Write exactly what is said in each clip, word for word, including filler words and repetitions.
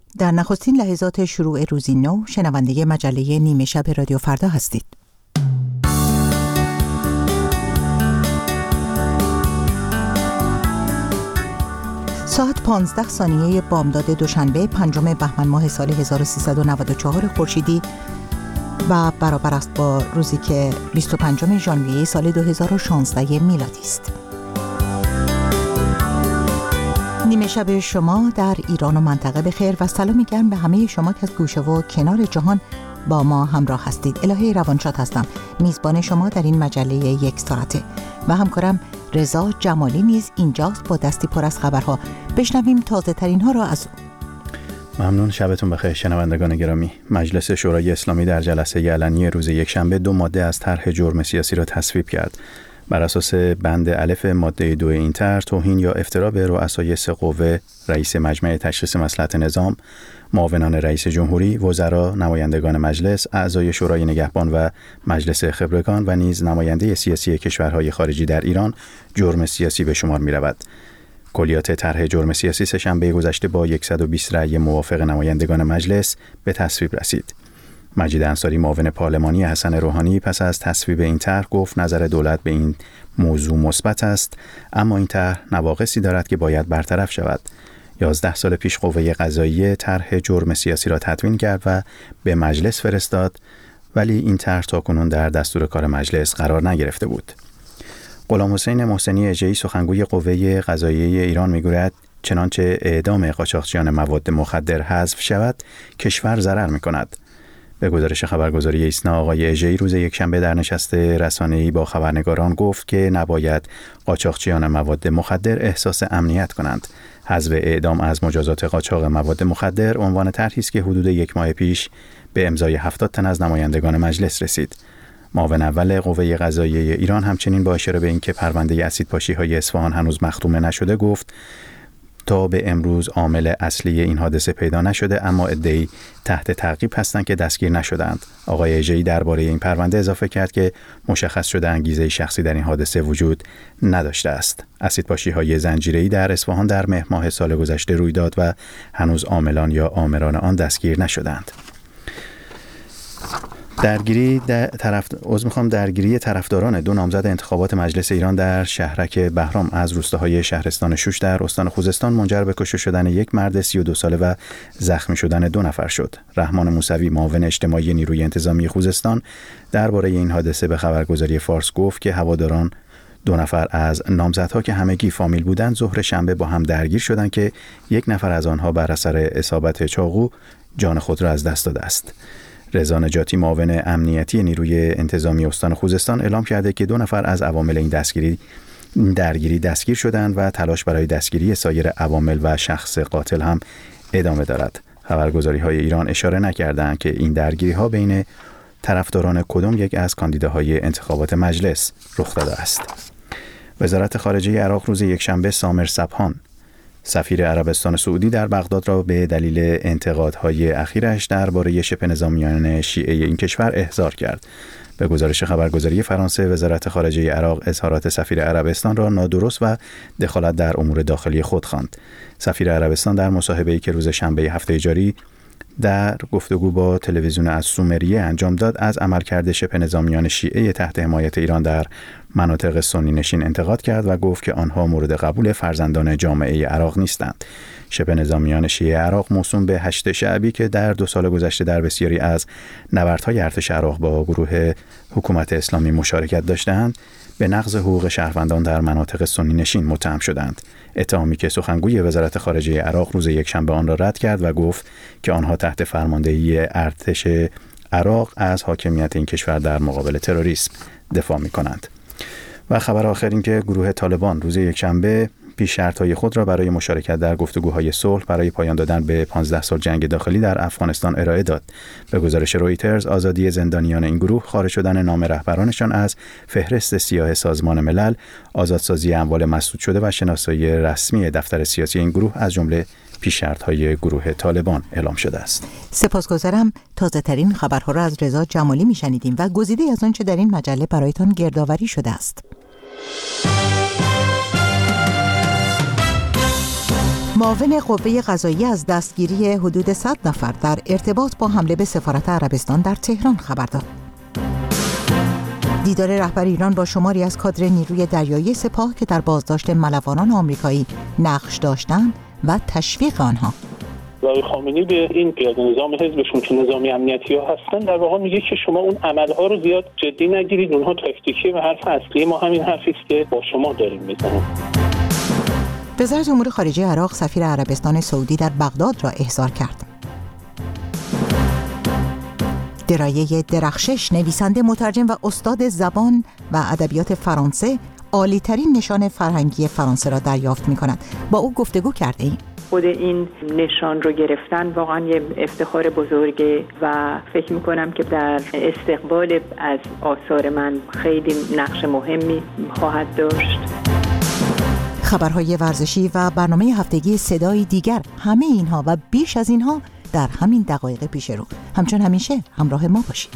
در نخستین لحظات شروع روزی نو شنونده مجله نیمه شب رادیو فردا هستید. ساعت پانزده ثانیه بامداد دوشنبه پنجم بهمن ماه سال هزار و سیصد و نود و چهار خورشیدی و برابر است با روزی که بیست و پنجم ژانویه سال دو هزار و شانزده میلادی است. نیمه شب شما در ایران و منطقه بخیر و سلامی گرم به همه شما که از گوشه و کنار جهان با ما همراه هستید. الهه روانشاد هستم، میزبان شما در این مجله یک ساعته و همکارم رضا جمالی نیز اینجاست با دستی پر از خبرها. بشنویم تازه ترین ها را از ممنون. شبتون بخیر شنوندگان گرامی. مجلس شورای اسلامی در جلسه علنی روز یکشنبه دو ماده از طرح جرم سیاسی را تصویب کرد. بر اساس بند الف ماده دو این طرح، توهین یا افترا به رؤسای سه قوه، رئیس مجمع تشخیص مصلحت نظام، معاونان رئیس جمهوری، وزرا، نمایندگان مجلس، اعضای شورای نگهبان و مجلس خبرگان و نیز نماینده سیاسی کشورهای خارجی در ایران جرم سیاسی به شمار می رود. کلیات طرح جرم سیاسی سه‌شنبه گذشته با صد و بیست رأی موافق نمایندگان مجلس به تصویب رسید. مجید انصاری، معاون پارلمانی حسن روحانی، پس از تصویب این طرح گفت نظر دولت به این موضوع مثبت است، اما این طرح نواقصی دارد که باید برطرف شود. یازده سال پیش قوه قضاییه طرح جرم سیاسی را تدوین کرد و به مجلس فرستاد، ولی این طرح تاکنون در دستور کار مجلس قرار نگرفته بود. غلام حسین محسنی اژه‌ای، سخنگوی قوه قضاییه ایران، می‌گوید چنانچه اعدام قاچاقچیان مواد مخدر حذف شود، کشور ضرر می‌کند. به گزارش خبرگزاری ایسنا، آقای اژه‌ای روز یکشنبه در نشست رسانه‌ای با خبرنگاران گفت که نباید قاچاقچیان مواد مخدر احساس امنیت کنند. حذف اعدام از مجازات قاچاق مواد مخدر عنوان طرحی است که حدود یک ماه پیش به امضای هفتاد تن از نمایندگان مجلس رسید. معاون اول قوه قضاییه ایران همچنین با اشاره به اینکه پرونده اسیدپاشی‌های اصفهان هنوز مختومه نشده گفت تا به امروز عامل اصلی این حادثه پیدا نشده، اما عده‌ای تحت تعقیب هستند که دستگیر نشدند. آقای اژه‌ای درباره این پرونده اضافه کرد که مشخص شده انگیزه شخصی در این حادثه وجود نداشته است. اسیدپاشی‌های زنجیره‌ای در اصفهان در مهر ماه سال گذشته روی داد و هنوز عاملان یا آمران آن دستگیر نشدند. درگیری در طرف عذر می‌خوام درگیری طرفداران دو نامزد انتخابات مجلس ایران در شهرک بهرام از روستاهای شهرستان شوش در استان خوزستان منجر به کشته شدن یک مرد سی و دو ساله و زخمی شدن دو نفر شد. رحمان موسوی، معاون اجتماعی نیروی انتظامی خوزستان، درباره این حادثه به خبرگزاری فارس گفت که هواداران دو نفر از نامزدها که همگی فامیل بودند ظهر شنبه با هم درگیر شدند که یک نفر از آنها بر اثر اصابت چاقو جان خود را از دست داده است. رضا نجاتی، معاون امنیتی نیروی انتظامی استان خوزستان، اعلام کرده که دو نفر از عوامل این دستگیری درگیری دستگیر شدند و تلاش برای دستگیری سایر عوامل و شخص قاتل هم ادامه دارد. خبرگزاری‌های ایران اشاره نکردند که این درگیری‌ها بین طرفداران کدام یک از کاندیداهای انتخابات مجلس رخ داده است. وزارت خارجه عراق روز یکشنبه سامر سبحان، سفیر عربستان سعودی در بغداد را به دلیل انتقادهای اخیرش درباره شبه نظامیان شیعه این کشور احضار کرد. به گزارش خبرگزاری فرانسه، وزارت خارجه عراق اظهارات سفیر عربستان را نادرست و دخالت در امور داخلی خود خواند. سفیر عربستان در مصاحبه‌ای که روز شنبه هفته جاری در گفتگو با تلویزیون السومریه انجام داد، از عملکرد شبه نظامیان شیعه تحت حمایت ایران در مناطق سنی نشین انتقاد کرد و گفت که آنها مورد قبول فرزندان جامعه عراق نیستند. شبه نظامیان شیعه عراق موسوم به هشت شعبی که در دو سال گذشته در بسیاری از نبردهای ارتش عراق با گروه حکومت اسلامی مشارکت داشتند، به نقض حقوق شهروندان در مناطق سنی نشین متهم شدند. اتهامی که سخنگوی وزارت خارجه عراق روز یکشنبه آن را رد کرد و گفت که آنها تحت فرماندهی ارتش عراق از حاکمیت این کشور در مقابل تروریسم دفاع می‌کنند. و خبر آخر این که گروه طالبان روز یکشنبه پیش شرط‌های خود را برای مشارکت در گفتگوهای صلح برای پایان دادن به پانزده سال جنگ داخلی در افغانستان ارائه داد. به گزارش رویترز، آزادی زندانیان این گروه، خارج شدن نام رهبرانشان از فهرست سیاه سازمان ملل، آزادسازی اموال مسدود شده و شناسایی رسمی دفتر سیاسی این گروه از جمله پیش شرط‌های گروه طالبان اعلام شده است. سپاسگزارم. تازه ترین خبرها را از رضا جمالی میشنیدیم و گزیده از آنچه در این مجله برایتان گردآوری شده است. معاون قوه قضاییه از دستگیری حدود صد نفر در ارتباط با حمله به سفارت عربستان در تهران خبر داد. دیدار رهبر ایران با شماری از کادر نیروی دریایی سپاه که در بازداشت ملوانان آمریکایی نقش داشتند و تشویق آنها. آقای خامنه‌ای به این پیاده نظام حزبشون که نظامی امنیتی ها هستن در واقع میگه که شما اون عملها رو زیاد جدی نگیرید، اونها تاکتیکی و حرف اصلی ما همین حرفی است که با شما داریم میزنیم. وزارت امور خارجه عراق سفیر عربستان سعودی در بغداد را احضار کرد. درایه درخشش، نویسنده، مترجم و استاد زبان و ادبیات فرانسه، عالی‌ترین نشان فرهنگی فرانسه را دریافت می‌کند. با او گفتگو کرده‌ایم. خود این نشان رو گرفتن واقعا یه افتخار بزرگه و فکر میکنم که در استقبال از آثار من خیلی نقش مهمی خواهد داشت. خبرهای ورزشی و برنامه هفتگی صدای دیگر، همه اینها و بیش از اینها در همین دقایق پیش رو. همچون همیشه همراه ما باشید.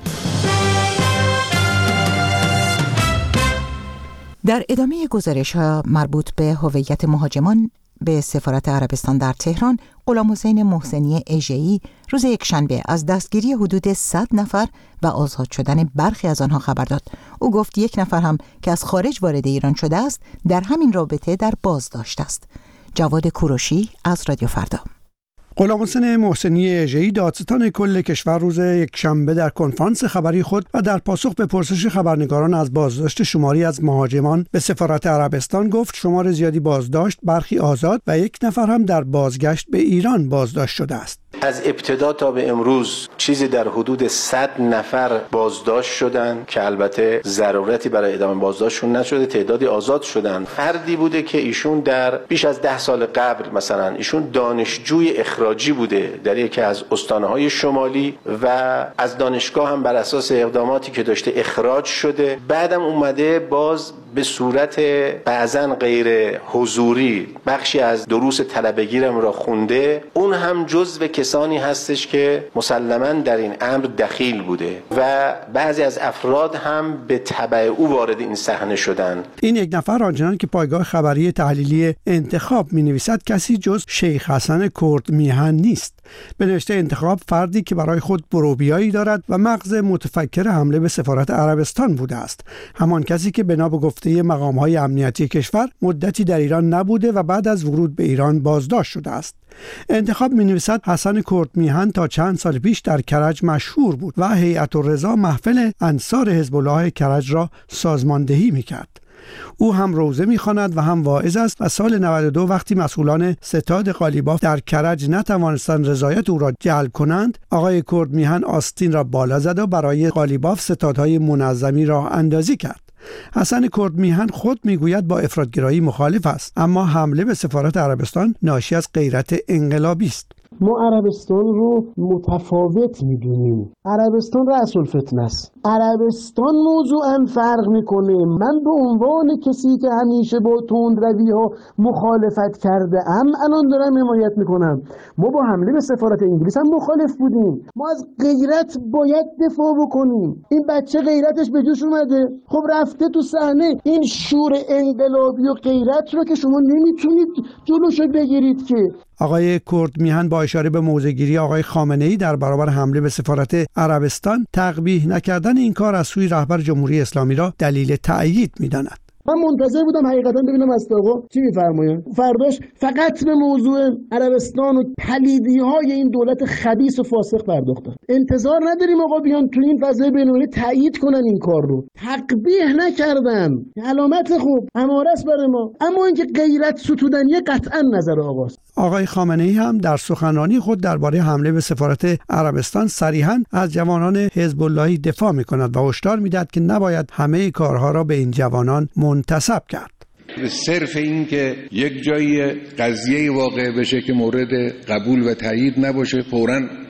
در ادامه گزارش‌ها مربوط به هویت مهاجمان به سفارت عربستان در تهران، غلامحسین محسنی اژه‌ای روز یکشنبه از دستگیری حدود صد نفر و آزاد شدن برخی از آنها خبر داد. او گفت یک نفر هم که از خارج وارد ایران شده است در همین رابطه در بازداشت است. جواد کوروشی از رادیو فردا. غلامحسین محسنی اژه‌ای دادستان کل کشور روز یکشنبه در کنفرانس خبری خود و در پاسخ به پرسش خبرنگاران از بازداشت شماری از مهاجمان به سفارت عربستان گفت شمار زیادی بازداشت، برخی آزاد و یک نفر هم در بازگشت به ایران بازداشت شده است. از ابتدا تا به امروز چیزی در حدود صد نفر بازداشت شدن که البته ضرورتی برای ادامه بازداشتشون نشده، تعدادی آزاد شدن. فردی بوده که ایشون در بیش از ده سال قبل مثلا ایشون دانشجوی اخراجی بوده در یکی از استانهای شمالی و از دانشگاه هم بر اساس اقداماتی که داشته اخراج شده، بعدم اومده باز به صورت بعضن غیر حضوری بخشی از دروس طلبگیرم را خونده. اون هم جزو کسانی هستش که مسلماً در این امر دخیل بوده و بعضی از افراد هم به تبع او وارد این صحنه شدن. این یک نفر آنچنان که پایگاه خبری تحلیلی انتخاب می نویسد کسی جز شیخ حسن کرد میهن نیست. به نوشته انتخاب فردی که برای خود بروبیایی دارد و مغز متفکر حمله به سفارت عربستان بوده است. همان کسی که بنا به گفته مقام‌های امنیتی کشور مدتی در ایران نبوده و بعد از ورود به ایران بازداشت شده است. انتخاب می نویسد حسن کرد میهن تا چند سال پیش در کرج مشهور بود و هیئت الرضا محفل انصار حزب الله کرج را سازماندهی می کرد. او هم روزه می‌خواند و هم واعظ است و سال نود و دو وقتی مسئولان ستاد قالیباف در کرج نتوانستند رضایت او را جلب کنند، آقای کرد میهن آستین را بالا زد و برای قالیباف ستادهای منظمی راه اندازی کرد. حسن کرد میهن خود میگوید با افراطگرایی مخالف است، اما حمله به سفارت عربستان ناشی از غیرت انقلابی است. ما عربستان رو متفاوت میدونیم. عربستان رأس الفتنه است. عربستان موضوعاً فرق میکنه. من به عنوان کسی که همیشه با تندروی ها مخالفت کرده ام الان دارم حمایت میکنم. ما با حمله به سفارت انگلیس هم مخالف بودیم. ما از غیرت باید دفاع بکنیم. این بچه غیرتش به جوش اومده، خب رفته تو صحنه. این شور انقلابی و غیرت رو که شما نمیتونید جلوشو بگیرید که. آقای کرد میهن با اشاره به موضع‌گیری آقای خامنه‌ای در برابر حمله به سفارت عربستان، تقبیح نکردن این کار از سوی رهبر جمهوری اسلامی را دلیل تأیید می‌داند. من منتظر بودم حقیقتا ببینم از آقا چی می‌فرمایند. فرداش فقط به موضوع عربستان و پلیدی‌های این دولت خبیث و فاسق پرداختن. انتظار نداریم آقا بیان تو این فضای بین‌المللی تأیید کنن این کار رو. تقبیح نکردن. علامت خوب اماره است برای ما. اما اینکه غیرت ستودنی قطعا نظر آقاست. آقای خامنه‌ای هم در سخنرانی خود درباره حمله به سفارت عربستان صریحاً از جوانان حزب اللهی دفاع می‌کند و هشدار می‌دهد که نباید همه کارها را به این جوانان منتسب کرد. به صرف این که یک جایی قضیه واقع بشه که مورد قبول و تایید نباشه فوراً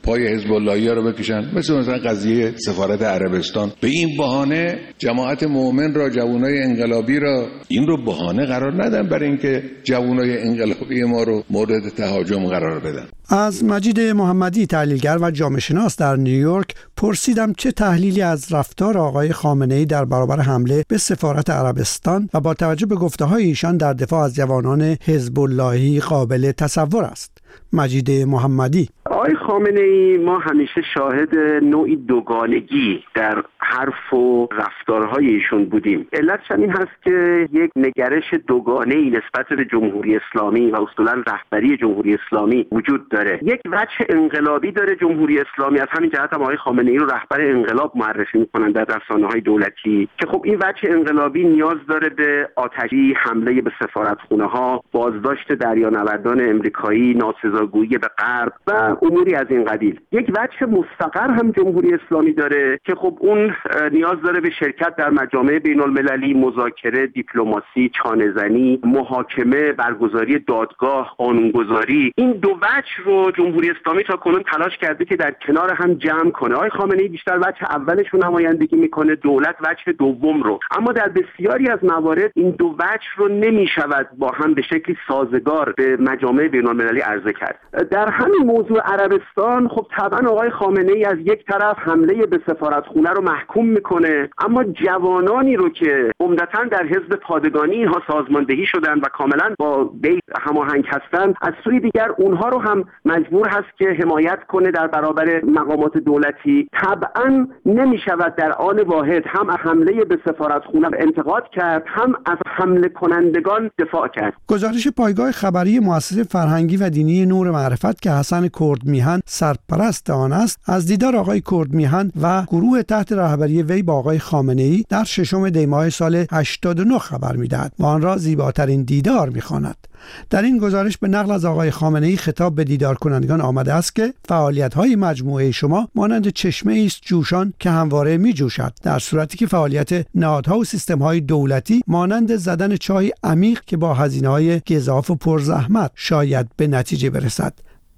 پای حزب اللهی رو بکشن، مثل مثلا قضیه سفارت عربستان. به این بهانه جماعت مؤمن را، جوانای انقلابی را، این رو بهانه قرار ندن برای اینکه جوانای انقلابی ما رو مورد تهاجم قرار بدن. از مجید محمدی، تحلیلگر و جامعه شناس در نیویورک، پرسیدم چه تحلیلی از رفتار آقای خامنه‌ای در برابر حمله به سفارت عربستان و با توجه به گفته‌های ایشان در دفاع از جوانان حزب اللهی قابل تصور است. مجید محمدی: آقای خامنه‌ای ما همیشه شاهد نوعی دوگانگی در حرف و رفتارهای ایشون بودیم. علتش این هست که یک نگرش دوگانه‌ای نسبت به جمهوری اسلامی و اصولاً رهبری جمهوری اسلامی وجود داره. یک وجه انقلابی داره جمهوری اسلامی، از همین جهت هم آقای خامنه‌ای رو رهبر انقلاب معرفی می‌کنن در رسانه‌های دولتی، که خب این وجه انقلابی نیاز داره به آتشی، حمله به سفارتخونه‌ها، بازداشت دریانوردان امریکایی، ناسزاگویی به غرب و اموری از این قبیل. یک وجه مستقر هم جمهوری اسلامی داره که خب اون نیاز داره به شرکت در مجامع بین المللی، مذاکره، دیپلماسی، چانه‌زنی، محاکمه، برگزاری دادگاه، قانونگذاری. این دو وجه رو جمهوری اسلامی تا کنون تلاش کرده که در کنار هم جمع کنه. آقای خامنه‌ای بیشتر وجه اولش رو نمایندگی میکنه، دولت وجه دوم رو، اما در بسیاری از موارد این دو وجه رو نمیشود با هم به شکلی سازگار به مجامع بین المللی عرضه کرد. در همین موضوع عربستان خب طبعا آقای خامنه‌ای از یک طرف حمله به سفارتخونه رو محکوم میکنه، اما جوانانی رو که عمدتاً در حزب پادگانی اینها سازماندهی شدن و کاملا با بیت هماهنگ هستند، از سوی دیگر اونها رو هم مجبور هست که حمایت کنه در برابر مقامات دولتی. طبعا نمیشود در آن واحد هم حمله به سفارتخونه انتقاد کرد، هم از حمله کنندگان دفاع کرد. گزارش پایگاه خبری مؤسسه فرهنگی و دینی نور معرفت که حسن کردمیهن سرپرست آن است، از دیدار آقای کردمیهن و گروه تحت رهبری وی با آقای خامنه‌ای در ششم دی ماه سال هشتاد و نه خبر می‌دهد و آن را زیباترین دیدار می‌خواند. در این گزارش به نقل از آقای خامنه‌ای خطاب به دیدار کنندگان آمده است که فعالیت‌های مجموعه شما مانند چشمه است جوشان که همواره می‌جوشد، در صورتی که فعالیت نهادها و سیستم‌های دولتی مانند زدن چای عمیق که با هزینه‌های گزاف و پرزحمت شاید به نتیجه برسد.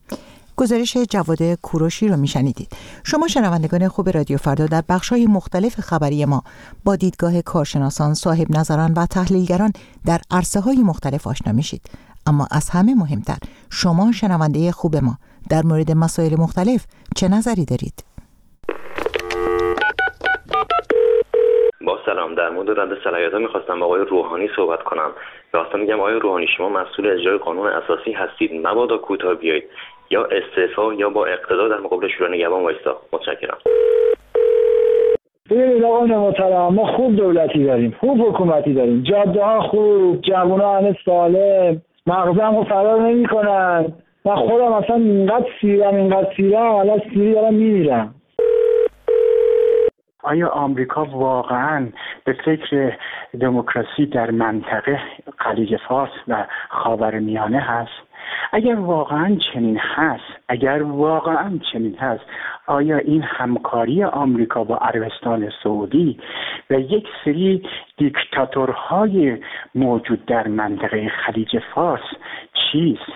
گزارش جواد کوروشی رو میشنیدید. شما شنوندگان خوب رادیو فردا در بخش‌های مختلف خبری ما با دیدگاه کارشناسان، صاحب نظران و تحلیلگران در عرصه‌های مختلف آشنا میشید. اما از همه مهمتر، شما شنونده خوب ما در مورد مسائل مختلف چه نظری دارید؟ با سلام، در مورد رد صلاحیت‌ها می‌خواستم با آقای روحانی صحبت کنم. راستش میگم آقای روحانی، شما مسئول اجرای قانون اساسی هستید، مبادا کوتاه بیایید، یا استعفا یا با اقتدا در مقابل شورای نگهبان وایستا. متشکرم. ببینید آقای محترم، ما خوب دولتی داریم، خوب حکومتی داریم، جاده ها خوب، جوونا همه سالم، مغزم رو فرار نمی کنن. من خودم اصلا اینقدر سیرم اینقدر سیرم الان سیری دارم میمیرم. آیا آمریکا واقعا به فکر دموکراسی در منطقه خلیج فارس و خاورمیانه هست؟ اگر واقعا چنین هست، اگر واقعا چنین هست، آیا این همکاری آمریکا با عربستان سعودی و یک سری دیکتاتورهای موجود در منطقه خلیج فارس چیست؟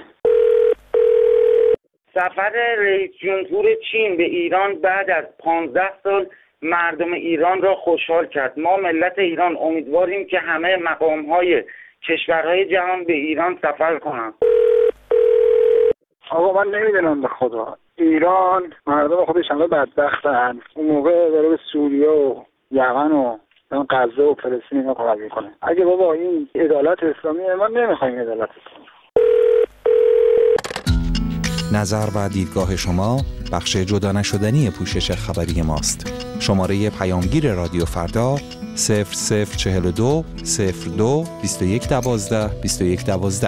سفر رئیس جمهور چین به ایران بعد از پانزده سال مردم ایران را خوشحال کرد. ما ملت ایران امیدواریم که همه مقام‌های کشورهای جهان به ایران سفر کنند. آقا من نمیدونم به خدا، ایران مردم خودش همه بدبختن. اون موقع داره به سوریه و یمن و غزه و فلسطین اینا کمک میکنه. اگه بابا این عدالت اسلامیه، ما نمیخوایم عدالت اسلامی. نظر و دیدگاه شما بخش جدا نشدنی پوشش خبری ماست. شماره پیامگیر رادیو فردا صفر صفر چهل و دو صفر دو بیست و یک دوازده بیست و یک دوازده.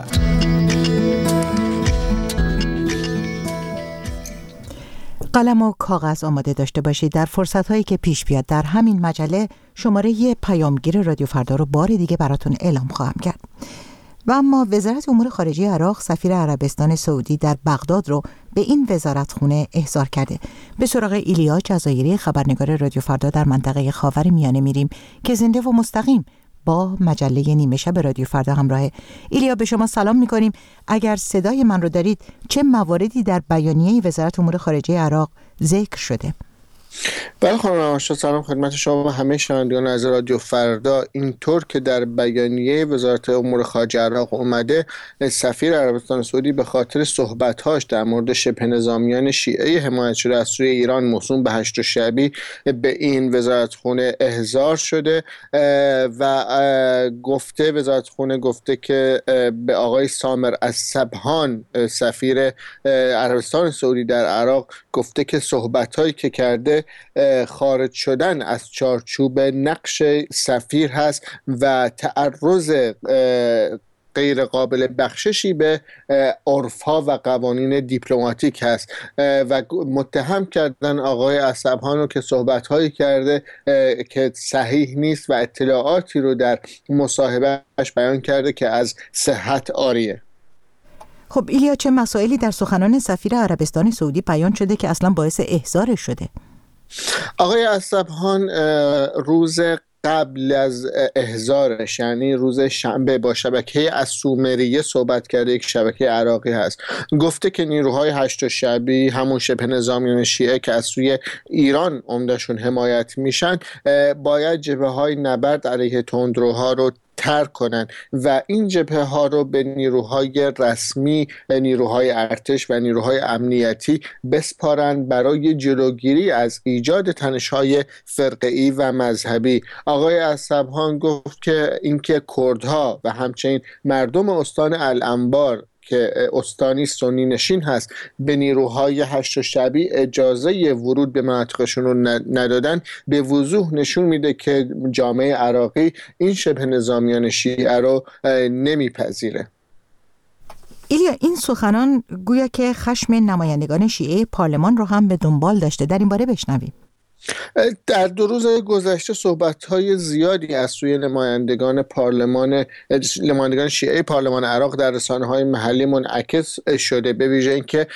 قلم و کاغذ آماده داشته باشید. در فرصت‌هایی که پیش بیاد در همین مجله شماره پیامگیر رادیو فردا رو بار دیگه براتون اعلام خواهم کرد. و اما وزارت امور خارجه عراق سفیر عربستان سعودی در بغداد رو به این وزارتخونه احضار کرده. به سراغ ایلیا جزایری خبرنگار رادیو فردا در منطقه خاورمیانه میریم که زنده و مستقیم با مجله نیمه شب رادیو فردا همراهه. ایلیا، به شما سلام میکنیم. اگر صدای من رو دارید، چه مواردی در بیانیه وزارت امور خارجه عراق ذکر شده؟ بله خانم آشا، سلام خدمت شما و همه شنوندگان از رادیو فردا. اینطور که در بیانیه وزارت امور خارجه عراق اومده، سفیر عربستان سعودی به خاطر صحبت‌هاش در مورد شبه نظامیان شیعه حمایت شده از سوی ایران موسوم به هشت شعبی به این وزارتخونه احضار شده و گفته وزارتخونه گفته که به آقای سامر الصبحان سفیر عربستان سعودی در عراق گفته که صحبت‌هایی که کرده خارج شدن از چارچوب نقش سفیر هست و تعرض غیر قابل بخششی به عرف‌ها و قوانین دیپلماتیک هست و متهم کردن آقای الصبحان رو که صحبت‌هایی کرده که صحیح نیست و اطلاعاتی رو در مصاحبهش بیان کرده که از صحت عاریه. خب ایلیا، چه مسائلی در سخنان سفیر عربستان سعودی بیان شده که اصلا باعث احضارش شده؟ آقای الصبحان روز قبل از احضارش، یعنی روز شنبه، با شبکه السومریه صحبت کرده، یک شبکه عراقی هست. گفته که نیروهای هشت شعبی، همون شبه نظامیان شیعه که از سوی ایران عمدشون حمایت میشن، باید جبهه‌های نبرد علیه تندروها رو ترک کنن و این جبهه ها رو به نیروهای رسمی، نیروهای ارتش و نیروهای امنیتی بسپارن برای جلوگیری از ایجاد تنش‌های فرقه‌ای و مذهبی. آقای الصبحان گفت که اینکه کردها و همچنین مردم استان الانبار که استانی سنی نشین هست به نیروهای هشت شعبی اجازه ورود به مناطقشون رو ندادن، به وضوح نشون میده که جامعه عراقی این شبه نظامیان شیعه رو نمیپذیره. ایلیا، این سخنان گویا که خشم نمایندگان شیعه پارلمان رو هم به دنبال داشته، در این باره بشنویم. در دو روز گذشته صحبت‌های زیادی از سوی نمایندگان پارلمان نمایندگان شیعه پارلمان عراق در رسانه‌های محلی منعکس شده، به ویژه اینکه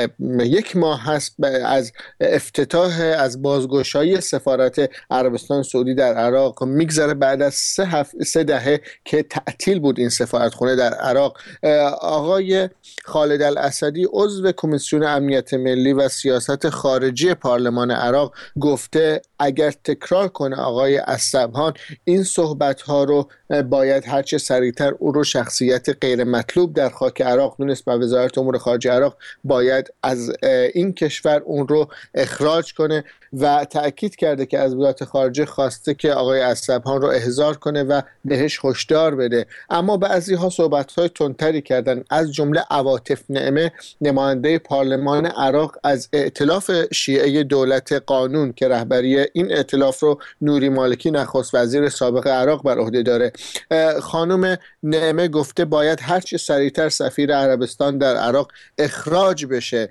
یک ماه هست از افتتاح از بازگشایی سفارت عربستان سعودی در عراق میگذره، بعد از سه هفته سه دهه که تعطیل بود این سفارتخانه در عراق. آقای خالد الاسدی عضو کمیسیون امنیت ملی و سیاست خارجی پارلمان عراق گفته اگر تکرار کنه آقای الصبحان این صحبت‌ها رو، باید هرچه سریعتر او رو شخصیت غیر مطلوب در خاک عراق دونست و وزارت امور خارجه عراق باید از این کشور اون رو اخراج کنه و تأکید کرده که از وزارت خارجه خواسته که آقای الصبحان رو احضار کنه و بهش هشدار بده. اما بعضی‌ها صحبت‌های تندتری کردن، از جمله عواطف نعمه، نماینده پارلمان عراق از ائتلاف شیعه دولت قانون که رهبری این ائتلاف رو نوری مالکی نخست وزیر سابق عراق بر عهده داره. خانم نعمه گفته باید هرچه سریعتر سفیر عربستان در عراق اخراج بشه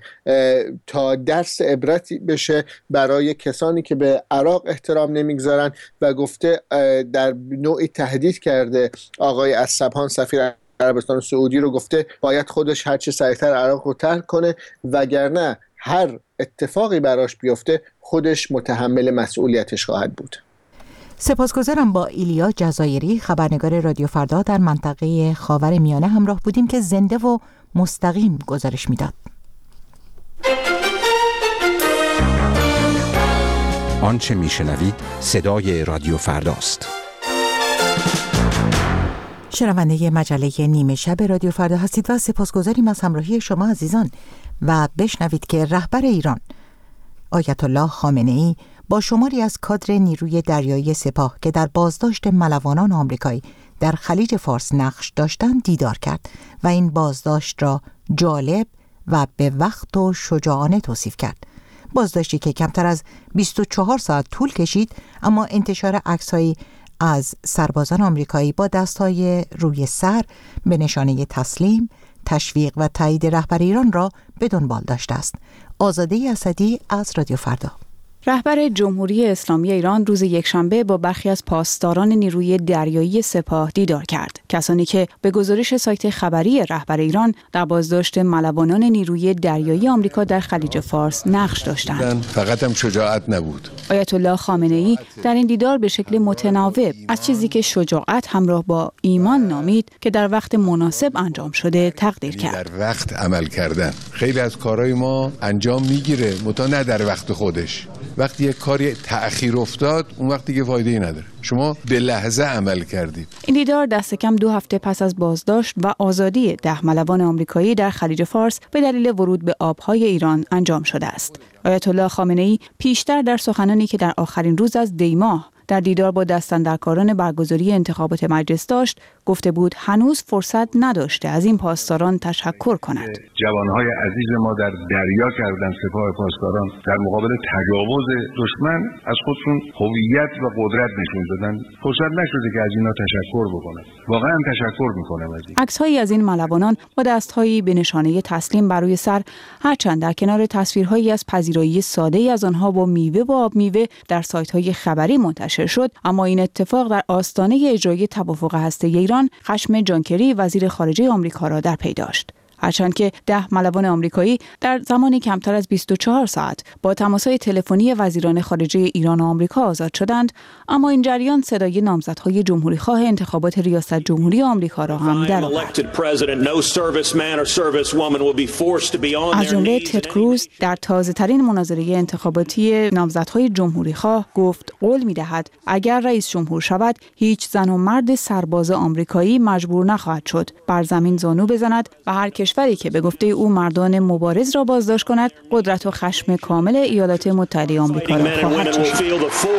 تا درس عبرتی بشه برای کسانی که به عراق احترام نمیگذارن و گفته در نوعی تهدید کرده آقای الصبحان سفیر عربستان سعودی رو، گفته باید خودش هرچه سریعتر عراق رو ترک کنه وگرنه هر اتفاقی براش بیفته خودش متحمل مسئولیتش خواهد بود. سپاسگزارم. با ایلیا جزایری، خبرنگار رادیو فردا در منطقه خاورمیانه همراه بودیم که زنده و مستقیم گزارش میداد. آنچه میشنوید صدای رادیو فرداست. شنونده مجله نیمه شب رادیو فردا هستید و سپاسگزاریم از همراهی شما عزیزان. و بشنوید که رهبر ایران آیت الله خامنه‌ای با شماری از کادر نیروی دریایی سپاه که در بازداشت ملوانان آمریکایی در خلیج فارس نقش داشتند دیدار کرد و این بازداشت را جالب و به وقت و شجاعانه توصیف کرد. بازداشتی که کمتر از بیست و چهار ساعت طول کشید، اما انتشار عکس‌هایی از سربازان آمریکایی با دست‌های روی سر به نشانه تسلیم، تشویق و تایید رهبر ایران را به دنبال داشته است. آزاده اسدی از رادیو فردا. رهبر جمهوری اسلامی ایران روز یکشنبه با برخی از پاسداران نیروی دریایی سپاه دیدار کرد. کسانی که به گزارش سایت خبری رهبر ایران در بازداشت ملوانان نیروی دریایی آمریکا در خلیج فارس نقش داشتند. فقط هم شجاعت نبود. آیت الله خامنه‌ای در این دیدار به شکل متناوب از چیزی که شجاعت همراه با ایمان نامید که در وقت مناسب انجام شده تقدیر کرد. در وقت عمل کردن. خیلی از کارهای ما انجام میگیره، متا نه در وقت خودش. وقتی یک کاری تأخیر افتاد، اون وقت دیگه فایده‌ای نداره. شما به لحظه عمل کردید. این دیدار دست کم دو هفته پس از بازداشت و آزادی ده ملوان آمریکایی در خلیج فارس به دلیل ورود به آبهای ایران انجام شده است. آیت الله خامنه‌ای پیشتر در سخنانی که در آخرین روز از دی ماه در دیدار با دستاندرکاران برگزاری انتخابات مجلس داشت، گفته بود هنوز فرصت نداشته از این پاسداران تشکر کند. جوانهای عزیز ما در دریا کردن سپاه پاسداران در مقابل تجاوز دشمن از خودشون هویت و قدرت نشون دادن. فرصت نشده که از اینا تشکر بکنن. واقعا تشکر میکنم از این. عکس‌هایی از این ملوانان با دست‌هایی به نشانه تسلیم بر روی سر، هرچند در کنار تصویرهایی از پذیرایی ساده‌ای از آنها با میوه و آب میوه در سایت‌های خبری منتشر شد، اما این اتفاق در آستانه اجرای توافق هسته‌ای ایران خشم جان کری وزیر خارجه آمریکا را در پی داشت. هرچند که ده ملوان آمریکایی در زمانی کمتر از بیست و چهار ساعت با تماس‌های تلفنی وزیران خارجه ایران و آمریکا آزاد شدند، اما این جریان صدای نامزدهای جمهوری‌خواه انتخابات ریاست جمهوری آمریکا را هم درآورد. از جمله تد کروز در تازه‌ترین مناظره انتخاباتی نامزدهای جمهوری‌خواه گفت قول می‌دهد اگر رئیس جمهور شود، هیچ زن و مرد سرباز آمریکایی مجبور نخواهد شد بر زمین زانو بزند و هر کشوری که به گفته او مردان مبارز را بازداشت کند، قدرت و خشم کامل ایالات متحده آمریکا را خواهد چشید.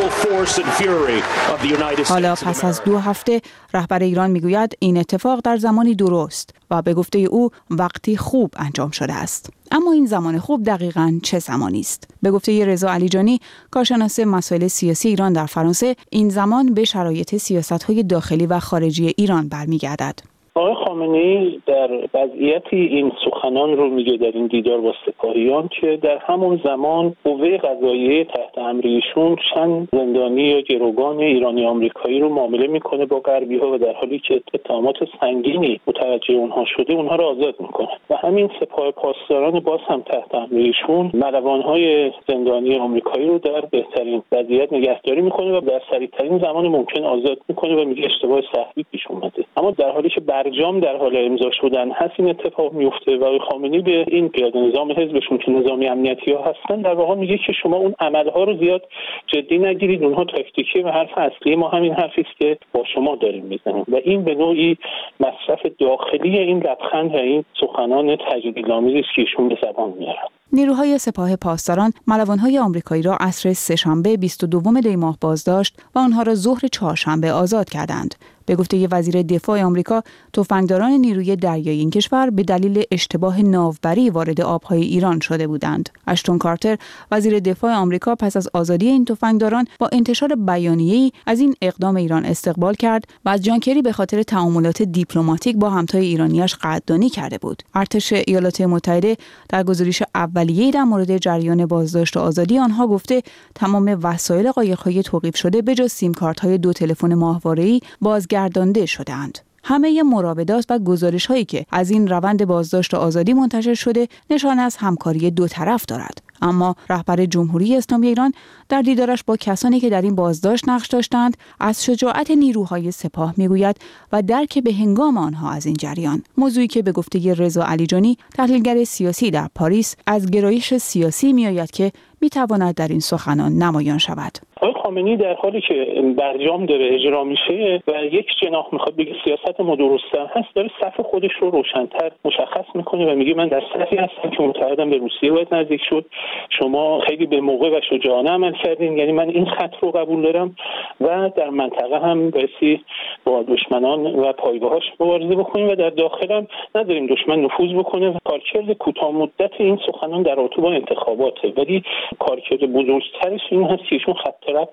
حالا پس از دو هفته رهبر ایران میگوید این اتفاق در زمانی درست و به گفته او وقتی خوب انجام شده است. اما این زمان خوب دقیقاً چه زمانی است؟ به گفته رضا علیجانی، کارشناس مسائل سیاسی ایران در فرانسه، این زمان به شرایط سیاست‌های داخلی و خارجی ایران برمیگردد. آقای خامنه‌ای در وضعیتی این سخنان رو میگه در این دیدار با سپاهیان که در همون زمان قوه قضاییه تحت امر ایشون چند زندانی یا گروگان ایرانی آمریکایی رو معامله میکنه با غربی‌ها و در حالی که اتهامات سنگینی متوجه اونها شده اونها رو آزاد میکنه و همین سپاه پاسداران باز هم تحت امر ایشون ملوان‌های زندانی آمریکایی رو در بهترین وضعیت نگهداری میکنه و در سریع‌ترین زمان ممکن آزاد میکنه و میگه اشتباه سختی پیش اومده. اما در حالی که برجام در حال امضا شدن هست این اتفاق میفته و آقای خامنه‌ای به این پیاده نظام حزبشون که نظامی امنیتی ها هستن در واقع میگه که شما اون عملها رو زیاد جدی نگیرید، اونها تاکتیکی و حرف اصلی ما همین حرفی است که با شما داریم میزنیم و این به نوعی مصرف داخلی این لبخند و این سخنان تجلیل‌آمیزی است که ایشون به زبان میارن. نیروهای سپاه پاسداران ملوان‌های آمریکایی را عصر سه‌شنبه بیست و دوم دی ماه بازداشت و آنها را ظهر چهارشنبه آزاد کردند. به گفته وزیر دفاع آمریکا، تفنگداران نیروی دریایی این کشور به دلیل اشتباه ناوبری وارد آبهای ایران شده بودند. اشتون کارتر، وزیر دفاع آمریکا، پس از آزادی این تفنگداران با انتشار بیانیه‌ای از این اقدام ایران استقبال کرد و از جان کری به خاطر تعاملات دیپلماتیک با همتای ایرانیش قدردانی کرده بود. ارتش ایالات متحده در گزارش اولیه‌ای در مورد جریان بازداشت و آزادی آنها گفته تمام وسایل قایق‌های توقیف شده به جز سیم کارت‌های دو تلفن ماهواره‌ای بازگردانده شدند. همه مراودات و گزارش‌هایی که از این روند بازداشت و آزادی منتشر شده نشانه از همکاری دو طرف دارد. اما رهبر جمهوری اسلامی ایران در دیدارش با کسانی که در این بازداشت نقش داشتند از شجاعت نیروهای سپاه میگوید و درک به هنگام آنها از این جریان، موضوعی که به گفته رضا علیجانی، تحلیلگر سیاسی در پاریس، از گرایش سیاسی میآید که میتواند در این سخنان نمایان شود. آقای خامنه‌ای در حالی که برجام داره اجرا میشه و یک جناح میخواد بگه سیاست ما درسته هست، داره صف خودش رو روشن‌تر مشخص میکنه و میگه من در صفی هستم که معتقدم به روسیه باید نزدیک شد. شما خیلی به موقع و شجاعانه عمل کردین، یعنی من این خط رو قبول دارم و در منطقه هم بایستی با دشمنان و پایگاهاش مبارزه بکنیم و در داخل هم نداریم دشمن نفوذ بکنه. و کارکرد کوتاه مدت این سخنان در رابطه با انتخاباته، ولی کارکرد بزرگترش این هست که ایشون خط ربط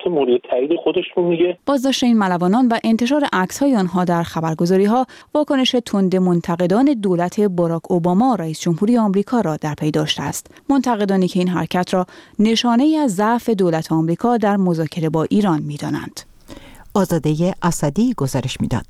اطلاعات مورد تایید خودش رو میگه. بازداشت این ملوانان و انتشار عکس‌های آنها در خبرگزاری‌ها واکنش تند منتقدان دولت باراک اوباما رئیس جمهوری آمریکا را در پی داشته است. منتقدانی که این حرکت را نشانه‌ای از ضعف دولت آمریکا در مذاکره با ایران می‌دانند. آزاده اسدی گزارش می‌داد.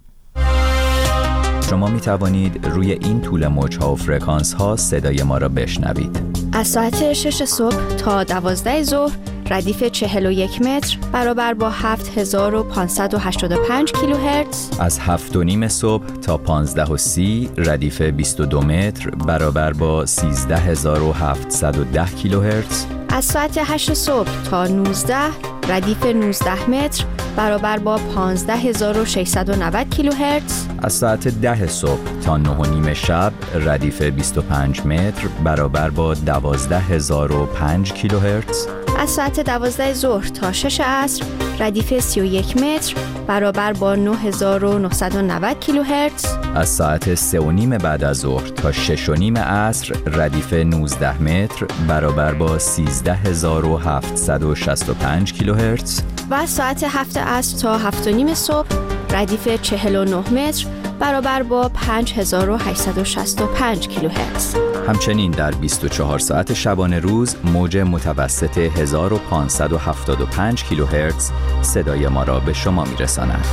شما می توانید روی این طول موج‌ها و فرکانس‌ها صدای ما را بشنوید. از ساعت شش صبح تا دوازده ظهر ردیف چهل و یک متر برابر با هفت هزار و پانصد و هشتاد و پنج کیلوهرتز. از هفت و نیم صبح تا پانزده و سی ردیف بیست و دو متر برابر با سیزده هزار و هفتصد و ده کیلوهرتز. از ساعت هشت صبح تا نوزده ردیف نوزده متر برابر با پانزده هزار و ششصد و نود کیلوهرتز. از ساعت ده صبح تا نه و نیم شب ردیف بیست و پنج متر برابر با دوازده هزار و پنج کیلوهرتز. از ساعت دوازده ظهر تا شش عصر ردیف سی و یک متر برابر با نه هزار و نهصد و نود کیلوهرتز. از ساعت سه و نیم بعد از ظهر تا شش و نیم عصر ردیف نوزده متر برابر با سیزده هزار و هفتصد و شصت و پنج کیلوهرتز. و از ساعت هفت عصر تا هفت و نیم صبح ردیف چهل و نه متر برابر با پنج هزار و هشتصد و شصت و پنج کیلوهرتز. همچنین در بیست و چهار ساعت شبانه روز موج متوسط هزار و پانصد و هفتاد و پنج کیلوهرتز صدای ما را به شما میرساند.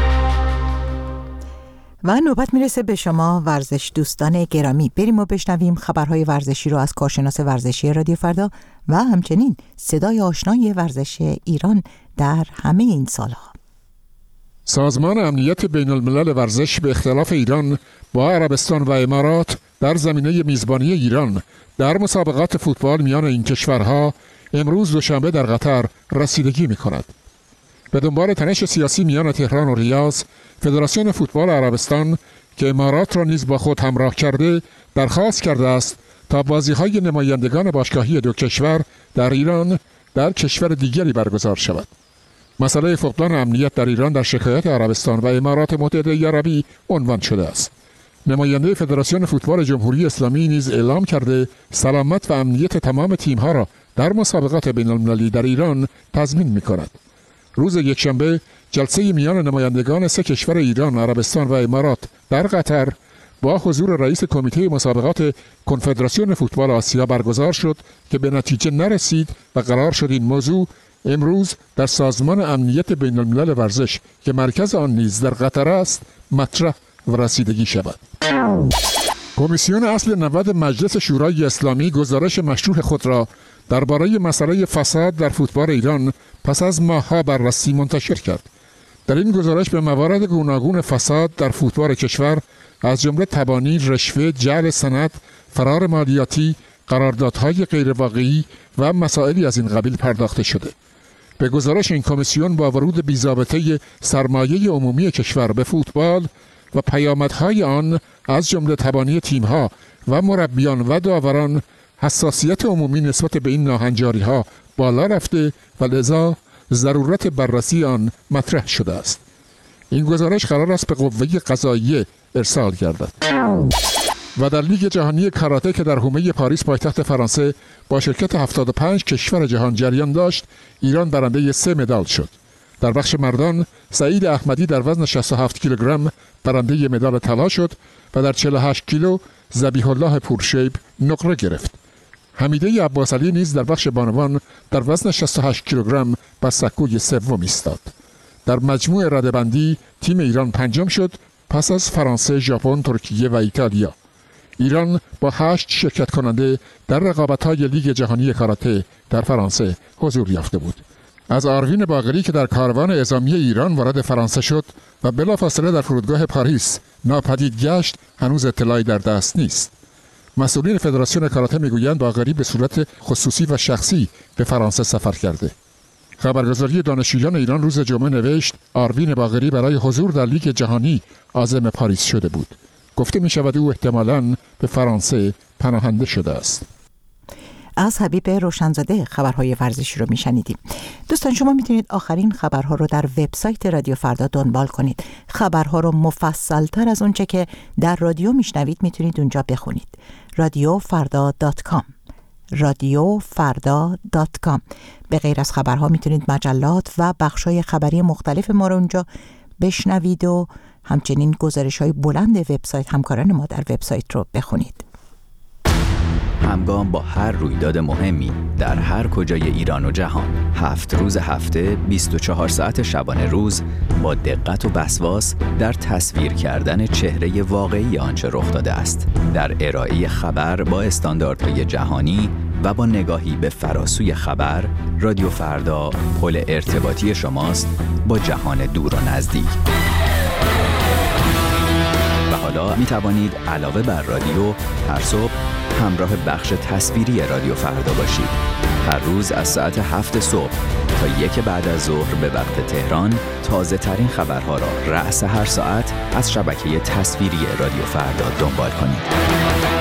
و نوبت میرسه به شما ورزش دوستان گرامی. بریم و بشنویم خبرهای ورزشی رو از کارشناس ورزشی رادیو فردا و همچنین صدای آشنای ورزش ایران در همه این سالها. سازمان امنیت بین الملل ورزش به اختلاف ایران با عربستان و امارات در زمینه میزبانی ایران در مسابقات فوتبال میان این کشورها امروز دوشنبه در قطر رسیدگی می کند. به دنبال تنش سیاسی میان تهران و ریاض، فدراسیون فوتبال عربستان که امارات را نیز با خود همراه کرده درخواست کرده است تا بازی‌های نمایندگان باشگاهی دو کشور در ایران در کشور دیگری برگزار شود. مسئله فقدان امنیت در ایران در شکایت عربستان و امارات متحده عربی عنوان شده است. نماینده فدراسیون فوتبال جمهوری اسلامی نیز اعلام کرده سلامت و امنیت تمام تیم‌ها را در مسابقات بین‌المللی در ایران تضمین می‌کند. روز یکشنبه جلسه میان نمایندگان سه کشور ایران، عربستان و امارات در قطر با حضور رئیس کمیته مسابقات کنفدراسیون فوتبال آسیا برگزار شد که به نتیجه نرسید و قرار شد این موضوع امروز در سازمان امنیت بین الملل ورزش که مرکز آن نیز در قطر است مطرح و رسیدگی شود. کمیسیون اصل نود مجلس شورای اسلامی گزارش مشروع خود را درباره مسئله فساد در فوتبال ایران پس از ماه‌ها بررسی منتشر کرد. در این گزارش به موارد گوناگون فساد در فوتبال کشور از جمله تبانی، رشوه، جعل سند، فرار مالیاتی، قراردادهای غیرواقعی و مسائلی از این قبیل پرداخته شده. به گزارش این کمیسیون با ورود بی‌ضابطه سرمایه عمومی کشور به فوتبال و پیامدهای آن از جمله تبانی تیم‌ها و مربیان و داوران حساسیت عمومی نسبت به این ناهنجاری‌ها بالا رفته و لذا ضرورت بررسی آن مطرح شده است. این گزارش قرار است به قوه قضاییه ارسال گردد. و در لیگ جهانی کاراته که در حومه پاریس پایتخت فرانسه با شرکت هفتاد و پنج کشور جهان جریان داشت، ایران برنده سه مدال شد. در بخش مردان سعید احمدی در وزن شصت و هفت کیلوگرم برنده مدال طلا شد و در چهل و هشت کیلو ذبیح الله پورشیب نقره گرفت. حمیده عباسعلی نیز در بخش بانوان در وزن شصت و هشت کیلوگرم بر سکوی سوم ایستاد. در مجموع رده‌بندی تیم ایران پنجم شد پس از فرانسه، ژاپن، ترکیه و ایتالیا. ایران با هشت شرکت کننده در رقابت‌های لیگ جهانی کاراته در فرانسه حضور یافته بود. از آروین باقری که در کاروان اعزامی ایران وارد فرانسه شد و بلافاصله در فرودگاه پاریس ناپدید گشت هنوز اطلاعی در دست نیست. مسئولین فدراسیون کاراته میگویند باقری به صورت خصوصی و شخصی به فرانسه سفر کرده. خبرگزاری دانشجویان ایران روز جمعه نوشت آروین باقری برای حضور در لیگ جهانی عازم پاریس شده بود. گفته می شود او احتمالاً به فرانسه پناهنده شده است. از حبیب روشنزاده خبرهای ورزشی رو میشنیدیم. دوستان شما میتونید آخرین خبرها رو در وبسایت رادیو فردا دنبال کنید. خبرها رو مفصل تر از اونچه که در رادیو میشنوید میتونید اونجا بخونید. رادیو فردا دات کام رادیو فردا دات کام. به غیر از خبرها میتونید مجلات و بخشای خبری مختلف ما رو اونجا بشنوید و همچنین گزارش‌های بلند وبسایت همکاران ما در وبسایت رو بخونید. همگام با هر رویداد مهمی در هر کجای ایران و جهان، هفت روز هفته، بیست و چهار ساعت شبانه روز، با دقت و وسواس در تصویر کردن چهره واقعی آنچه رخ داده است، در ارائه خبر با استانداردهای جهانی و با نگاهی به فراسوی خبر، رادیو فردا پل ارتباطی شماست با جهان دور و نزدیک. و حالا می توانید علاوه بر رادیو هر صبح همراه بخش تصویری رادیو فردا باشید. هر روز از ساعت هفت صبح تا یک بعد از ظهر به وقت تهران تازه ترین خبرها را رأس هر ساعت از شبکه تصویری رادیو فردا دنبال کنید.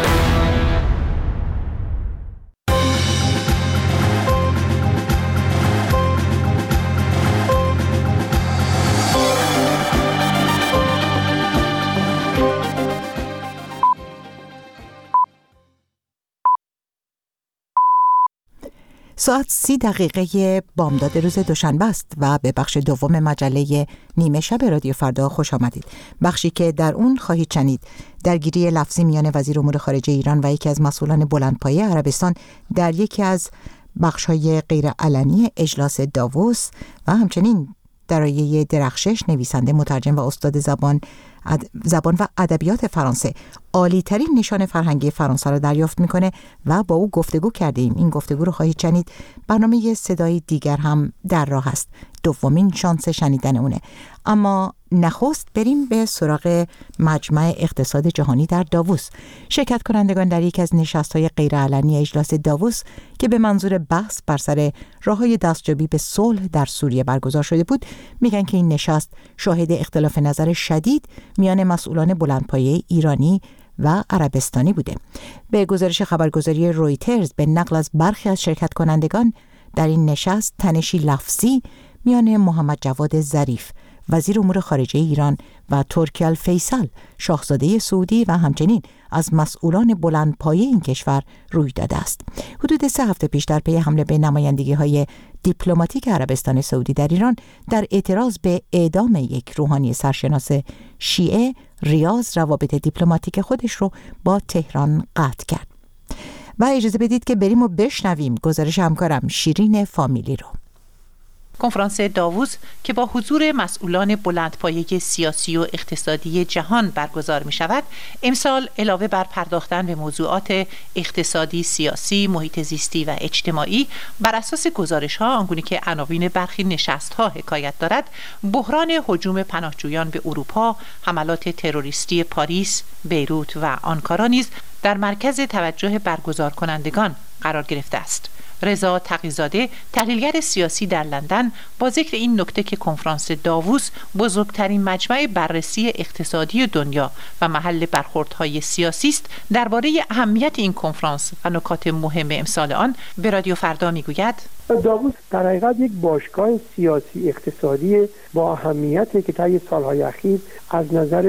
ساعت سی دقیقه بامداد روز دوشنبه است و به بخش دوم مجله نیمه شب رادیو فردا خوش آمدید. بخشی که در اون خواهید شنید درگیری لفظی میان وزیر امور خارجه ایران و یکی از مسئولان بلندپایه عربستان در یکی از بخش‌های غیر علنی اجلاس داووس و همچنین درایه درخشش، نویسنده، مترجم و استاد زبان زبان و ادبیات فرانسه، عالی ترین نشان فرهنگی فرانسه را دریافت میکنه و با او گفتگو کردیم. این گفتگو رو خواهید شنید. برنامه صدای دیگر هم در راه است، دومین شانس شنیدن اونه. اما نخست بریم به سراغ مجمع اقتصاد جهانی در داووس. شرکت کنندگان در یک از نشست‌های غیرعلنی اجلاس داووس که به منظور بحث بر سر راه‌های دستیابی به صلح در سوریه برگزار شده بود، میگن که این نشست شاهد اختلاف نظر شدید میان مسئولان بلندپایه ایرانی و عربستانی بوده. به گزارش خبرگزاری رویترز به نقل از برخی از شرکت کنندگان در این نشست تنشی لفظی میان محمد جواد ظریف وزیر امور خارجه ایران و ترکی الفیصل شاهزاده سعودی و همچنین از مسئولان بلندپایه این کشور روی داده است. حدود سه هفته پیش در پی حمله به نمایندگی‌های دیپلماتیک عربستان سعودی در ایران در اعتراض به اعدام یک روحانی سرشناس شیعه، ریاض روابط دیپلماتیک خودش رو با تهران قطع کرد. و اجازه بدید که بریم و بشنویم گزارش همکارم شیرین فامیلی رو. کنفرانس داووس که با حضور مسئولان بلندپایه سیاسی و اقتصادی جهان برگزار می شود، امسال علاوه بر پرداختن به موضوعات اقتصادی، سیاسی، محیط زیستی و اجتماعی بر اساس گزارش ها آنگونه که عناوین برخی نشست ها حکایت دارد، بحران هجوم پناهجویان به اروپا، حملات تروریستی پاریس، بیروت و آنکارا نیز در مرکز توجه برگزار کنندگان قرار گرفته است. رضا تقی‌زاده، تحلیلگر سیاسی در لندن، با ذکر این نکته که کنفرانس داووس بزرگترین مجمع بررسی اقتصادی دنیا و محل برخوردهای سیاسی است، درباره اهمیت این کنفرانس و نکات مهم امسال آن به رادیو فردا میگوید: داووس در حقیقت یک باشگاه سیاسی اقتصادی با اهمیتی که طی سالهای اخیر از نظر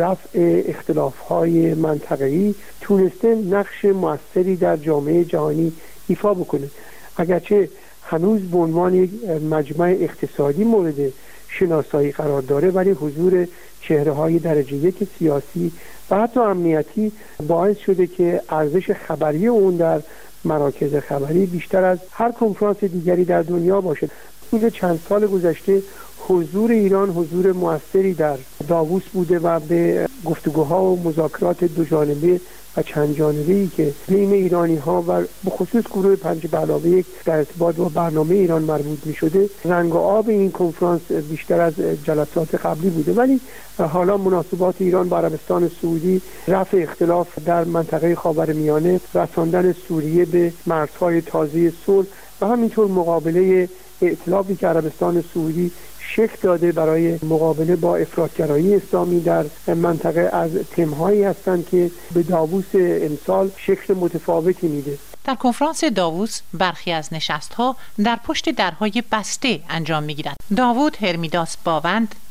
رفع اختلاف‌های منطقه‌ای تونسته نقش موثری در جامعه جهانی ایفا بکنه. اگرچه هنوز به عنوان یک مجمع اقتصادی مورد شناسایی قرار داره، ولی حضور چهره‌های درجه یک سیاسی و حتی امنیتی باعث شده که ارزش خبری اون در مراکز خبری بیشتر از هر کنفرانس دیگری در دنیا باشه. این چند سال گذشته حضور ایران حضور موثری در داووس بوده و به گفتگوها و مذاکرات دو جانبه و چند جانبه‌ای که بین ایرانی‌ها و به خصوص گروه پنج به علاوه یک در ارتباط با برنامه ایران مربوط می‌شده، رنگ و آب این کنفرانس بیشتر از جلسات قبلی بوده. ولی حالا مناسبات ایران با عربستان سعودی، رفع اختلاف در منطقه خاورمیانه، رساندن سوریه به مرزهای تازه صلح و همینطور مقابله ائتلافی که عربستان سعودی شکل داده برای مقابله با افراطگرایی اسلامی در منطقه، از تم‌هایی هستند که به داووس امسال شکل متفاوتی میده. در کنفرانس داووس برخی از نشست‌ها در پشت درهای بسته انجام می‌گیرد. داوود هرمیداس باوند،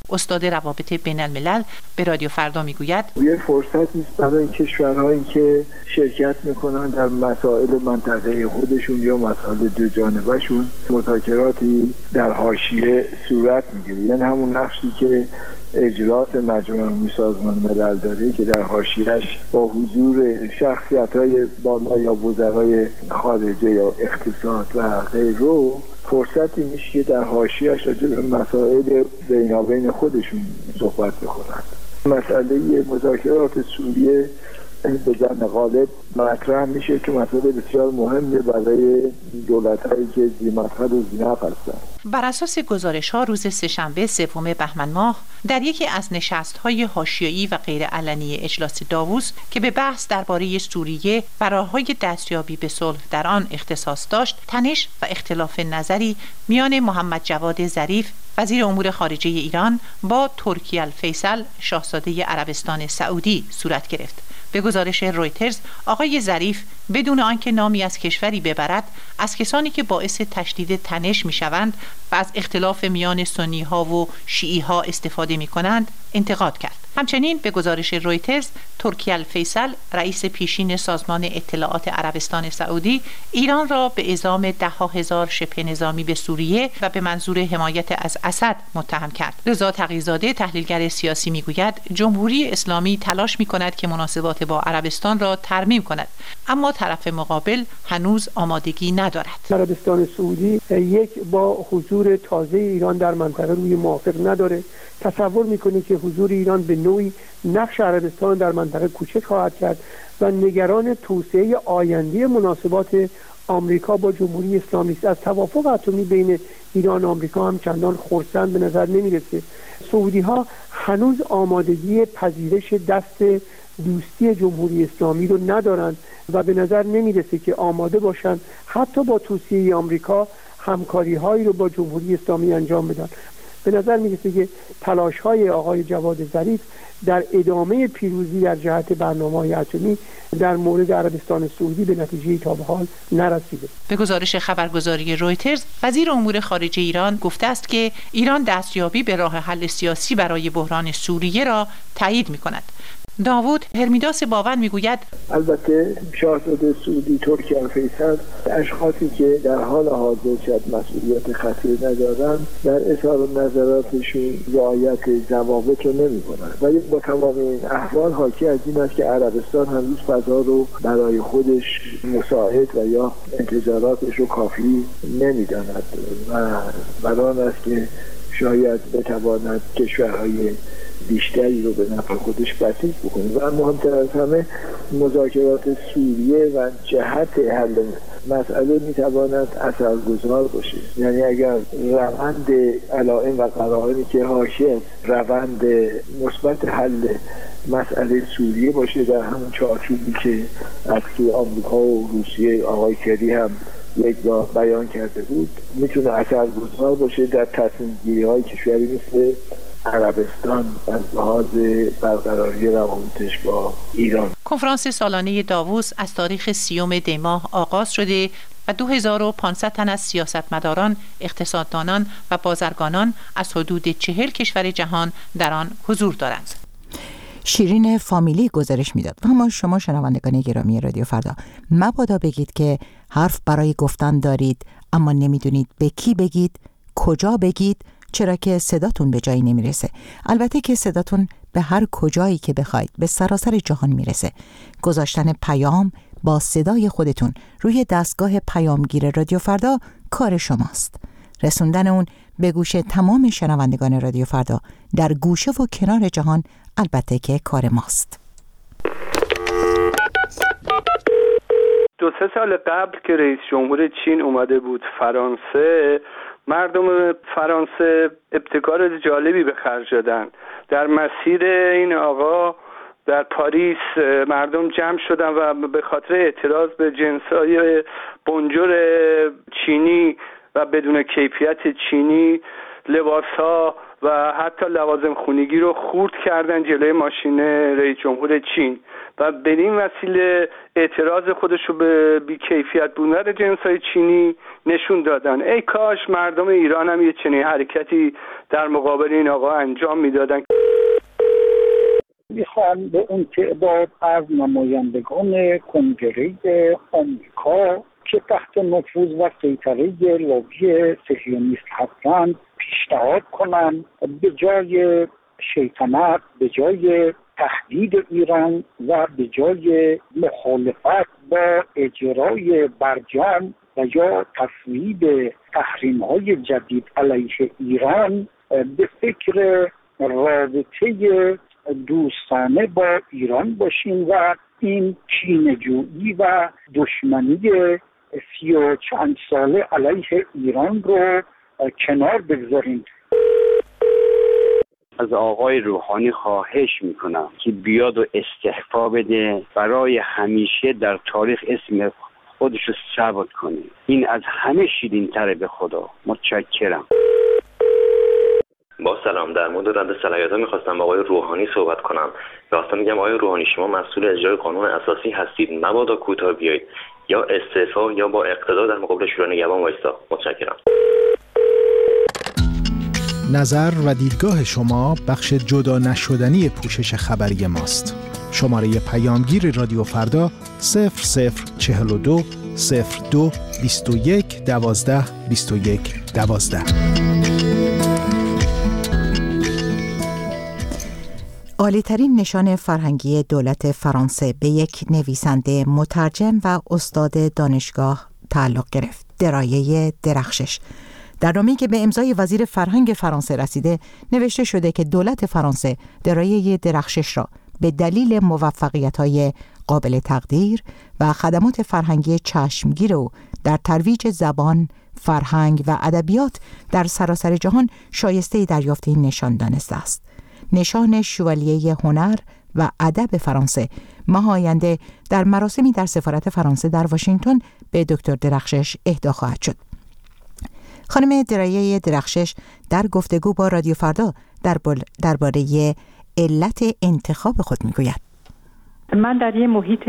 استاد روابط بین الملل به رادیو فردا میگوید یه فرصتی است برای کشورهایی که شرکت میکنن در مسائل منطقه خودشون یا مسائل دو جانبه‌شون مذاکراتی در حاشیه صورت میگیره، یعنی همون نقشی که اجرات مجمع عمومی سازمان ملل داره که در حاشیه‌اش با حضور شخصیت‌های بالا یا وزرای خارجه یا اقتصاد و غیره فرصتی میشه که در حاشیه‌اش راجع به مسائل بینابین خودشون صحبت بکنند. مسئله مذاکرات سوریه به ظن غالب مطرح میشه که مسئله بسیار مهمه برای دولت‌هایی که ذی‌مدخل و ذی‌نفع هستند. بر اساس گزارش‌ها روز سه‌شنبه سوم بهمن ماه در یکی از نشست‌های حاشیه‌ای و غیرعلنی اجلاس داووس که به بحث درباره سوریه و راه‌های دستیابی به صلح در آن اختصاص داشت، تنش و اختلاف نظری میان محمد جواد ظریف وزیر امور خارجه ایران با ترکی الفیصل شاهزاده عربستان سعودی صورت گرفت. به گزارش رویترز، آقای ظریف بدون آنکه نامی از کشوری ببرد از کسانی که باعث تشدید تنش میشوند و از اختلاف میان سنی ها و شیعی ها استفاده می کنند انتقاد کرد. همچنین به گزارش رویترز، ترکی الفیصل رئیس پیشین سازمان اطلاعات عربستان سعودی ایران را به اعزام ده ها هزار شبه نظامی به سوریه و به منظور حمایت از اسد متهم کرد. رضا تقی‌زاده تحلیلگر سیاسی میگوید جمهوری اسلامی تلاش می کند که مناسبات با عربستان را ترمیم کند، اما طرف مقابل هنوز آمادگی ندارد. عربستان سعودی یک با حضور تازه ایران در منطقه روی موافق نداره. تصور میکنه که حضور ایران به نوعی نقش عربستان در منطقه کوچک خواهد کرد و نگران توسعه آینده مناسبات آمریکا با جمهوری اسلامی است. از توافق اتمی بین ایران و آمریکا هم چندان خرسند به نظر نمیرسه. سعودی ها هنوز آمادگی پذیرش دست دوستی جمهوری اسلامی رو ندارند و به نظر نمیرسه که آماده باشند حتی با توصیه آمریکا همکاری هایی رو با جمهوری اسلامی انجام بدن. به نظر میرسه که تلاش های آقای جواد ظریف در ادامه پیروزی در جهت برنامه‌های اتمی در مورد عربستان سعودی به نتیجه تا به حال نرسیده. به گزارش خبرگزاری رویترز، وزیر امور خارجه ایران گفته است که ایران دستیابی به راه حل سیاسی برای بحران سوریه را تایید می‌کند. داوود هرمیداس باون میگوید البته شاهزاده سعودی ترکی الفیصل اشخاصی که در حال حاضر شاید مسئولیت خطیر ندارند در اظهار نظراتشون رعایت ضوابط رو نمی‌کنند، ولی با تمام این احوال حاکی از این است که عربستان هنوز فضا رو برای خودش مساعد و یا انتظاراتش رو کافی نمی‌داند و برای است که شاید بتواند کشورهای بیشتری رو به نفع خودش بسیج بکنه و مهمتر از همه مذاکرات سوریه و جهت حل مسئله میتواند اثرگذار باشه. یعنی اگر روند علائم و قرائنی که حاشیه روند مثبت حل مسئله سوریه باشه در همون چارچوبی که از سوی آمریکا و روسیه آقای کری هم یک بار بیان کرده بود، میتونه اثرگذار باشه در تصمیم گیری های کشوری مثل عربستان از لحاظ برقراری روابطش با ایران. کنفرانس سالانه داووس از تاریخ سیوم دی ماه آغاز شده و دو هزار و پانصد تن از سیاستمداران، اقتصاددانان و بازرگانان از حدود چهل کشور جهان در آن حضور دارند. شیرین فامیلی گزارش میداد. اما شما شنوندگان گرامی رادیو فردا مبادا بگید که حرف برای گفتن دارید اما نمیدونید به کی بگید، کجا بگید، چرا که صداتون به جایی نمیرسه. البته که صداتون به هر کجایی که بخواید به سراسر جهان میرسه. گذاشتن پیام با صدای خودتون روی دستگاه پیامگیر رادیو فردا کار شماست. رسوندن اون به گوش تمام شنوندگان رادیو فردا در گوشه و کنار جهان البته که کار ماست. دو سه سال قبل که رئیس جمهور چین اومده بود فرانسه، مردم فرانسه ابتکار جالبی به خرج دادن. در مسیر این آقا در پاریس مردم جمع شدن و به خاطر اعتراض به جنس‌های بنجور چینی و بدون کیفیت چینی لباس‌ها و حتی لوازم خونگی رو خورد کردن جلوی ماشین رئیس جمهور چین و به این وسیله اعتراض خودش رو به بی‌کیفیت بودن جنس‌های چینی نشون دادن. ای کاش مردم ایران هم یه چنین حرکتی در مقابل این آقا انجام میدادن. میخوام به اون تعداد از نمایندگان کنگره آمریکا که تحت نفوذ و سیطره لابی صهیونیست هستند پیشنهاد کنم به جای شیطنت، به جای تهدید ایران و به جای مخالفت با اجرای برجام و یا تصویب تحریم‌های جدید علیه ایران به فکر رابطه دوستانه با ایران باشیم و این کینه‌جویی و دشمنی سی و چند ساله علیه ایران رو کنار بگذاریم. از آقای روحانی خواهش میکنم که بیاد و استعفا بده، برای همیشه در تاریخ اسم خودش رو ثبت کنه. این از همه شیرین تره به خدا. متشکرم. با سلام، در مورد رد صلاحیت‌ها می‌خواستم با آقای روحانی صحبت کنم. راستش میگم آقای روحانی، شما مسئول اجرای قانون اساسی هستید، مبادا کوتاه بیایید، یا استعفا یا با اقتدا در مقابل شورای نگهبان وایسا. متشکرم. نظر و دیدگاه شما بخش جدا نشدنی پوشش خبری ماست. شماره پیامگیر رادیو فردا صفر صفر چهل و دو صفر دو بیست و یک دوازده بیست و یک دوازده. عالی‌ترین نشان فرهنگی دولت فرانسه به یک نویسنده، مترجم و استاد دانشگاه تعلق گرفت. درایه درخشش. در نامه‌ای که به امضای وزیر فرهنگ فرانسه رسیده نوشته شده که دولت فرانسه درایه درخشش را به دلیل موفقیت‌های قابل تقدیر و خدمات فرهنگی چشمگیر او در ترویج زبان، فرهنگ و ادبیات در سراسر جهان شایسته دریافت این نشان دانسته است. نشان شوالیه هنر و ادب فرانسه ماه آینده در مراسمی در سفارت فرانسه در واشنگتن به دکتر درخشش اهدا خواهد شد. خانم درایه درخشش در گفتگو با رادیو فردا درباره علت انتخاب خود میگوید. من در یه محیط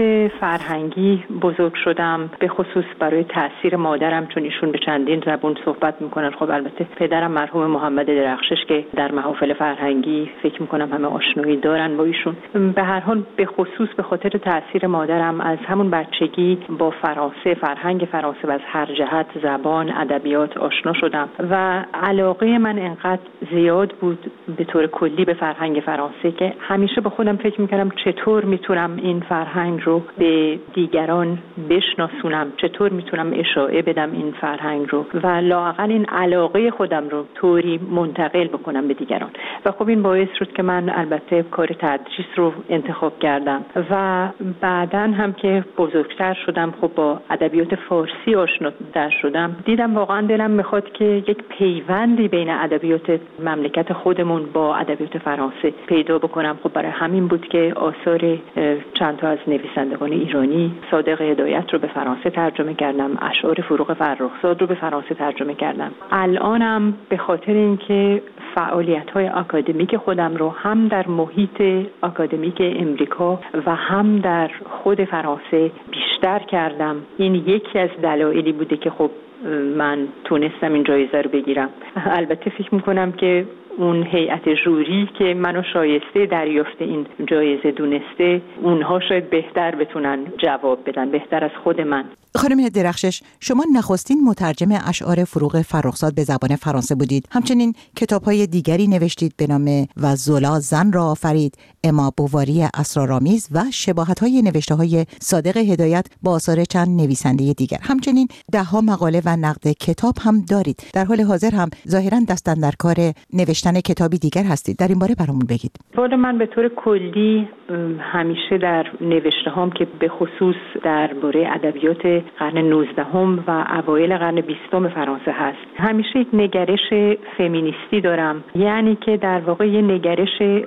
فرهنگی بزرگ شدم، به خصوص برای تأثیر مادرم، چون ایشون به چندین زبان صحبت میکنن. خب البته پدرم مرحوم محمد درخشش که در محافل فرهنگی فکر میکنم همه آشنایی دارن با ایشون. به هر حال به خصوص به خاطر تأثیر مادرم از همون بچگی با فرانسه، فرهنگ فرانسه و از هر جهت زبان، ادبیات آشنا شدم و علاقه من انقدر زیاد بود به طور کلی به فرهنگ فرانسه که همیشه با خودم فکر میکردم چطور میتونم این فرهنگ رو به دیگران بشناسونم، چطور میتونم اشاعه بدم این فرهنگ رو و لااقل این علاقه خودم رو طوری منتقل بکنم به دیگران. و خب این باعث شد که من البته کار تدریس رو انتخاب کردم و بعداً هم که بزرگتر شدم، خب با ادبیات فارسی آشناتر شدم، دیدم واقعا دلم میخواد که یک پیوندی بین ادبیات مملکت خودمون با ادبیات فرانسه پیدا بکنم. خب برای همین بود که آثار چند تا از نویسندگان ایرانی، صادق هدایت رو به فرانسه ترجمه کردم، اشعار فروغ فرخزاد رو به فرانسه ترجمه کردم. الانم به خاطر اینکه فعالیت‌های آکادمیک خودم رو هم در محیط آکادمیک امریکا و هم در خود فرانسه بیشتر کردم، این یکی از دلایلی بوده که خب من تونستم این جایزه رو بگیرم. البته فکر می‌کنم که اون هیئت ژوری که منو شایسته دریافت این جایزه دونسته، اونها شاید بهتر بتونن جواب بدن، بهتر از خود من. خانم درخشش، شما نخستین مترجم اشعار فروغ فرخزاد به زبان فرانسه بودید. همچنین کتاب‌های دیگری نوشتید به نام و زولا زن را آفرید، اما بوواری اسرارآمیز و شباهت‌های نوشته‌های صادق هدایت با آثار چند نویسنده دیگر. همچنین ده‌ها مقاله و نقد کتاب هم دارید. در حال حاضر هم ظاهراً دست اندر کار نوشتن کتابی دیگر هستید. در این باره برامون بگید. والا من به طور کلی همیشه در نوشته‌هام که به خصوص درباره ادبیات قرن نوزدهم و اوایل قرن بیستم فرانسه هست، همیشه یک نگرش فمینیستی دارم، یعنی که در واقع یک نگرش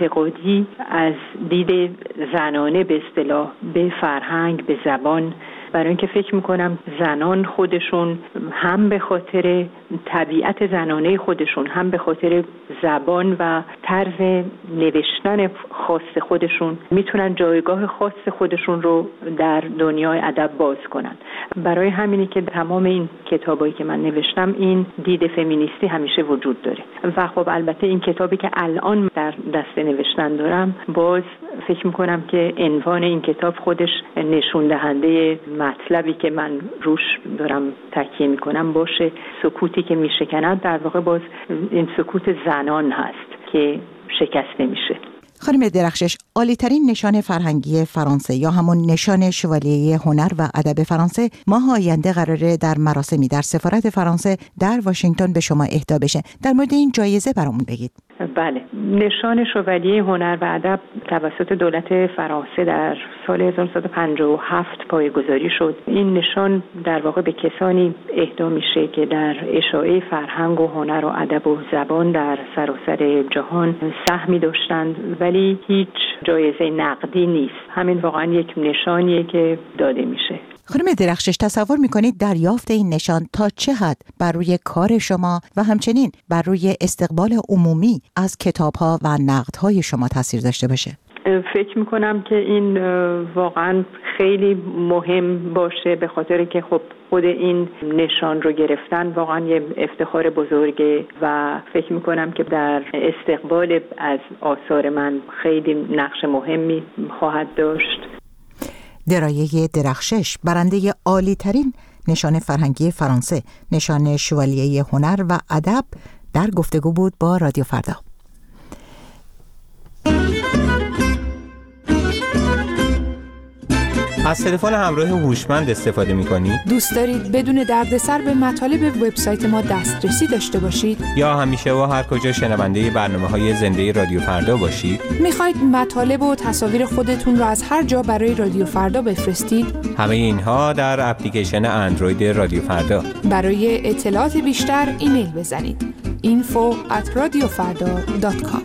انتقادی از دید زنانه به اصطلاح به فرهنگ، به زبان برای اینکه فکر میکنم زنان خودشون هم به خاطر طبیعت زنانه خودشون، هم به خاطر زبان و طرز نوشتن خاص خودشون میتونن جایگاه خاص خودشون رو در دنیای ادب باز کنن. برای همینی که تمام این کتابایی که من نوشتم این دید فمینیستی همیشه وجود داره و خب البته این کتابی که الان در دست نوشتن دارم، باز فکر میکنم که عنوان این کتاب خودش نشون دهنده مطلبی که من روش دارم تکیه میکنم باشه. سکوتی که میشکند در واقع باز این سکوت زنان هست که شکست نمیشه. خانم درخشش، عالی‌ترین نشان فرهنگی فرانسه یا همون نشان شوالیه هنر و ادب فرانسه ماه آینده قراره در مراسمی در سفارت فرانسه در واشنگتن به شما اهدا بشه. در مورد این جایزه برامون بگید. بله، نشان شوالیه هنر و ادب توسط دولت فرانسه در سال هزار و نهصد و پنجاه و هفت پایه‌گذاری شد. این نشان در واقع به کسانی اهدا میشه که در اشاعه فرهنگ و هنر و ادب و زبان در سراسر جهان سهمی داشتند، ولی هیچ جایزه نقدی نیست. همین واقعا یک نشانیه که داده میشه. خانم درخشش، تصور میکنید دریافت این نشان تا چه حد بر روی کار شما و همچنین بر روی استقبال عمومی از کتاب‌ها و نقدهای شما تاثیر داشته باشه؟ فکر میکنم که این واقعا خیلی مهم باشه، به خاطر که خب خود این نشان رو گرفتن واقعا یه افتخار بزرگه و فکر میکنم که در استقبال از آثار من خیلی نقش مهمی خواهد داشت. درایه درخشش، برنده عالی ترین نشان فرهنگی فرانسه، نشان شوالیه هنر و ادب، در گفتگو بود با رادیو فردا. از تلفن همراه هوشمند استفاده می‌کنید؟ دوست دارید بدون دردسر به مطالب وبسایت ما دسترسی داشته باشید؟ یا همیشه و هر کجا شنونده برنامه‌های زنده رادیو فردا باشید؟ می‌خواید مطالب و تصاویر خودتون رو از هر جا برای رادیو فردا بفرستید؟ همه اینها در اپلیکیشن اندروید رادیو فردا. برای اطلاعات بیشتر ایمیل بزنید info at radiofarda dot com.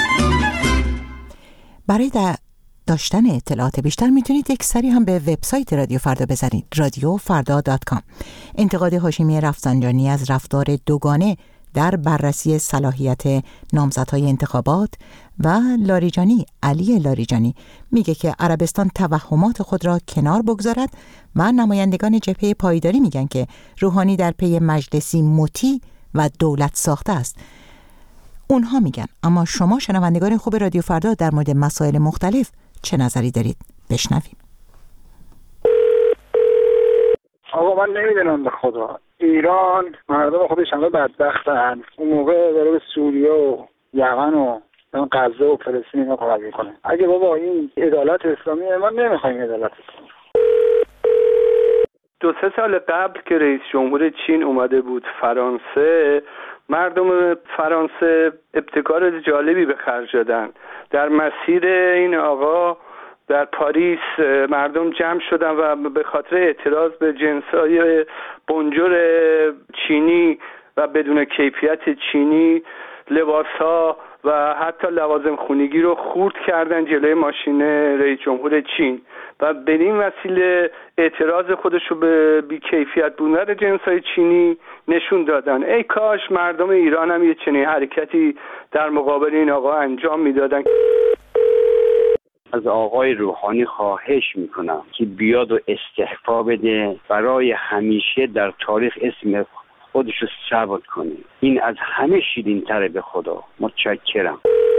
برای در داشتن اطلاعات بیشتر میتونید یک سری هم به وبسایت رادیو فردا بزنید رادیو فردا دات کام. انتقاد هاشمی رفسنجانی از رفتار دوگانه در بررسی صلاحیت نامزدهای انتخابات و لاریجانی، علی لاریجانی میگه که عربستان توهمات خود را کنار بگذارد و نمایندگان جبهه پایداری میگن که روحانی در پی مجلسی مطیع و دولت ساخته است. اونها میگن، اما شما شنوندگان خوب رادیو فردا در مورد مسائل مختلف چه نظری دارید؟ بشنویم. آقا من نمیدونم به خدا، ایران مردم خودش همه بدبختن. اون موقع داره به سوریه و یمن و غزه و فلسطین اینا کمک میکنه. اگه بابا این عدالت اسلامی، ما نمیخوایم عدالت اسلامی. دو سه سال قبل که رئیس جمهور چین اومده بود فرانسه، مردم فرانسه ابتکار جالبی به خرج دادن. در مسیر این آقا در پاریس مردم جمع شدن و به خاطر اعتراض به جنس‌های بنجر چینی و بدون کیفیت چینی لباس‌ها و حتی لوازم خونگی رو خورد کردن جلوی ماشین رئیس جمهور چین و به این وسیله اعتراض خودش رو به بی‌کیفیت بودن جنس‌های چینی نشون دادن. ای کاش مردم ایران هم یه چنین حرکتی در مقابل این آقا انجام میدادن. از آقای روحانی خواهش میکنم که بیاد و استعفا بده، برای همیشه در تاریخ اسم خودش رو ثبت کنه. این از همه شیرین تره به خدا. متشکرم.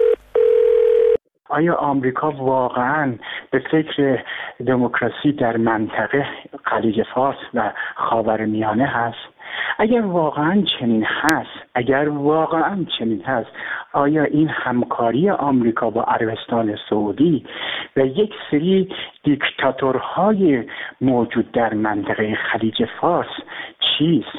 آیا آمریکا واقعا به فکر دموکراسی در منطقه خلیج فارس و خاورمیانه هست؟ اگر واقعا چنین هست، اگر واقعا چنین هست، آیا این همکاری آمریکا با عربستان سعودی و یک سری دیکتاتورهای موجود در منطقه خلیج فارس چیست؟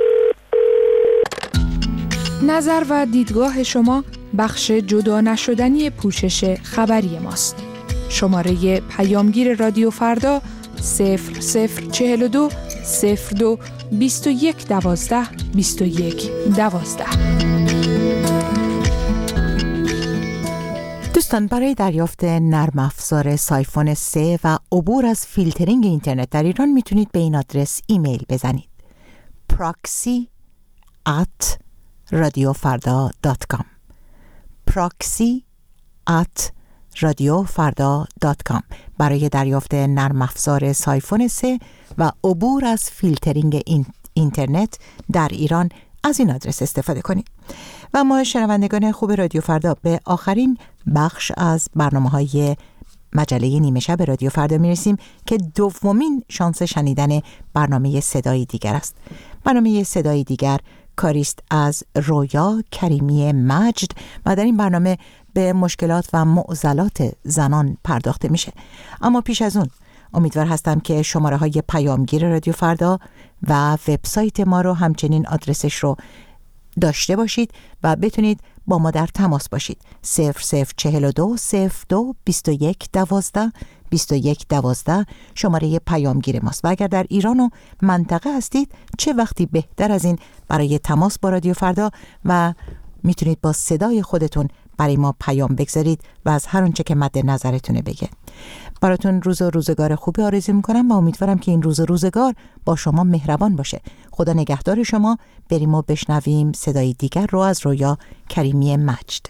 نظر و دیدگاه شما بخش جدا نشدنی پوشش خبری ماست. شماره پیامگیر رادیو فردا صفر صفر چهل و دو صفر دو بیست و یک دوازده بیست و یک دوازده. دوستان، برای دریافت نرم افزار سایفون سه و عبور از فیلترینگ اینترنت در ایران میتونید به این آدرس ایمیل بزنید: proxy at radiofarda دات کام proxy at radiofarda دات کام برای دریافت نرم افزار سایفون سه و عبور از فیلترینگ این اینترنت در ایران از این آدرس استفاده کنید. و ما شنوندگان خوب رادیو فردا به آخرین بخش از برنامه‌های مجله نیمه شب رادیو فردا میرسیم که دومین شانس شنیدن برنامه صدای دیگر است. برنامه صدای دیگر کاریست از رویا کریمی مجد و در این برنامه به مشکلات و معضلات زنان پرداخته میشه. اما پیش از اون امیدوار هستم که شماره های پیامگیر رادیو فردا و وبسایت ما رو همچنین آدرسش رو داشته باشید و بتونید با ما در تماس باشید. صفر صفر چهل و دو صفر دو بیست و یک دوازده بیست و یک دوازده شماره پیامگیر ماست. و اگر در ایران و منطقه هستید چه وقتی بهتر از این برای تماس با رادیو فردا و میتونید با صدای خودتون برای ما پیام بگذارید و از هر آنچه که مد نظرتونه بگه. براتون روز و روزگار خوبی آرزو میکنم و امیدوارم که این روز و روزگار با شما مهربان باشه. خدا نگهدار شما. بریم و بشنویم صدای دیگر رو از رویا کریمی مجد.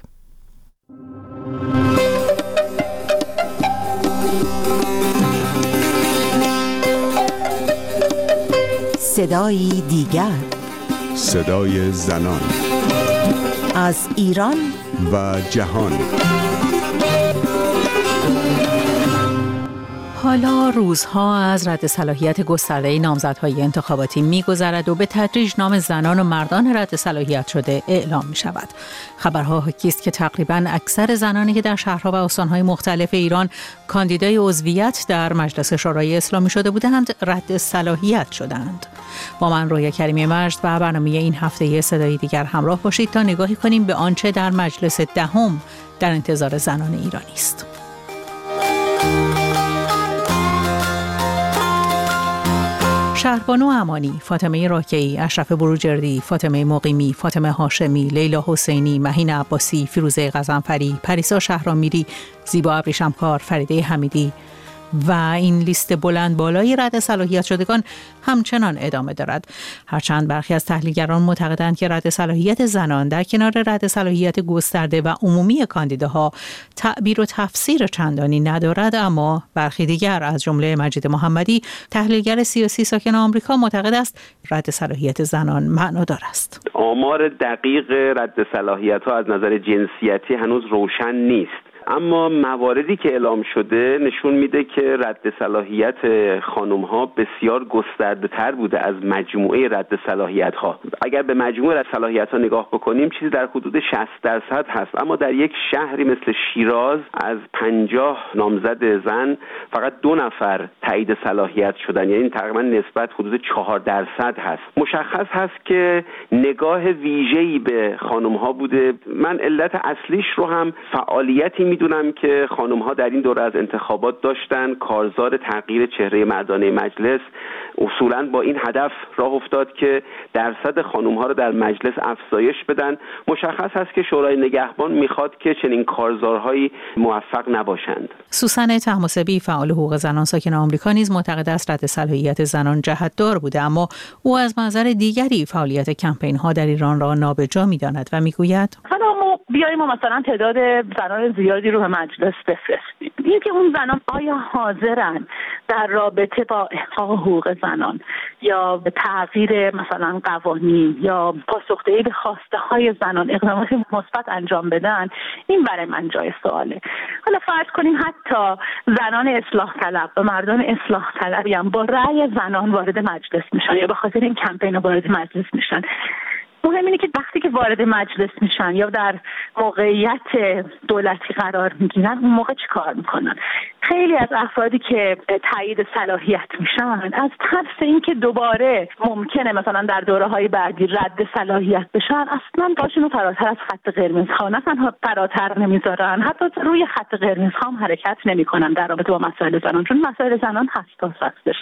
صدای دیگر، صدای زنان از ایران و جهان. حالا روزها از رد صلاحیت گسترده نامزدهای انتخاباتی می‌گذرد و به تدریج نام زنان و مردان رد صلاحیت شده اعلام می‌شود. خبرها حاکی است که تقریباً اکثر زنانی که در شهرها و استان‌های مختلف ایران کاندیدای عضویت در مجلس شورای اسلامی شده بودند، رد صلاحیت شدند. با من رویا کریمی مجد و برنامه این هفته صدای دیگر همراه باشید تا نگاهی کنیم به آنچه در مجلس دهم در انتظار زنان ایرانی است. شهربانو امانی، فاطمه راکعی، اشرف بروجردی، فاطمه مقیمی، فاطمه هاشمی، لیلا حسینی، مهین عباسی، فیروزه غضنفری، پریسا شهرامیری، زیبا ابریشمکار، فریده حمیدی و این لیست بلند بالای رد صلاحیت شدگان همچنان ادامه دارد. هرچند برخی از تحلیلگران معتقدند که رد صلاحیت زنان در کنار رد صلاحیت گسترده و عمومی کاندیداها تعبیر و تفسیر چندانی ندارد، اما برخی دیگر از جمله مجید محمدی، تحلیلگر سیاسی ساکن آمریکا، معتقد است رد صلاحیت زنان معنادار است. آمار دقیق رد صلاحیت ها از نظر جنسیتی هنوز روشن نیست، اما مواردی که اعلام شده نشون میده که رد صلاحیت خانم ها بسیار گسترده تر بوده از مجموعه رد صلاحیت ها. اگر به مجموعه رد صلاحیت ها نگاه بکنیم چیزی در حدود شصت درصد هست، اما در یک شهری مثل شیراز از پنجاه نامزد زن فقط دو نفر تایید صلاحیت شدن، یعنی تقریبا نسبت حدود چهار درصد هست. مشخص هست که نگاه ویژه‌ای به خانم ها بوده. من علت اصلیش رو هم فعالیتی میدونم که خانم ها در این دوره از انتخابات داشتن. کارزار تغییر چهره مردانه مجلس اصولاً با این هدف راه افتاد که درصد خانم ها رو در مجلس افزایش بدن. مشخص است که شورای نگهبان میخواد که چنین کارزارهایی موفق نباشند. سوسن طهماسبی، فعال حقوق زنان ساکن آمریکا، نیز معتقد است رد صلاحیت زنان جهت‌دار بوده، اما او از منظر دیگری فعالیت کمپین ها در ایران را نابجا میداند و میگوید حالا ما بیاییم و مثلا تعداد زنان زیادی رو به مجلس بفرستیم. این که اون زنان آیا حاضرن در رابطه با احقاق حقوق زنان یا به تغییر مثلا قوانین یا پاسخدهی به خواسته های زنان اقدامات مثبت انجام بدن، این برای من جای سواله. حالا فرض کنیم حتی زنان اصلاح طلب و مردان اصلاح طلبی هم با رأی زنان وارد مجلس میشن یا به خاطر این کمپین وارد مجلس میشن. مهم اینه که وقتی که وارد مجلس میشن یا در موقعیت دولتی قرار میگیرن، اون موقع چی کار میکنن؟ خیلی از افرادی که تایید صلاحیت میشن از ترس اینکه دوباره ممکنه مثلا در دوره‌های بعدی رد صلاحیت بشن اصلا پاشونو فراتر از خط قرمز ها نه تنها فراتر نمیذارن، حتی روی خط قرمز ها هم حرکت نمیکنن در رابطه با مسائل زنان، چون مسائل زنان حساس هستش.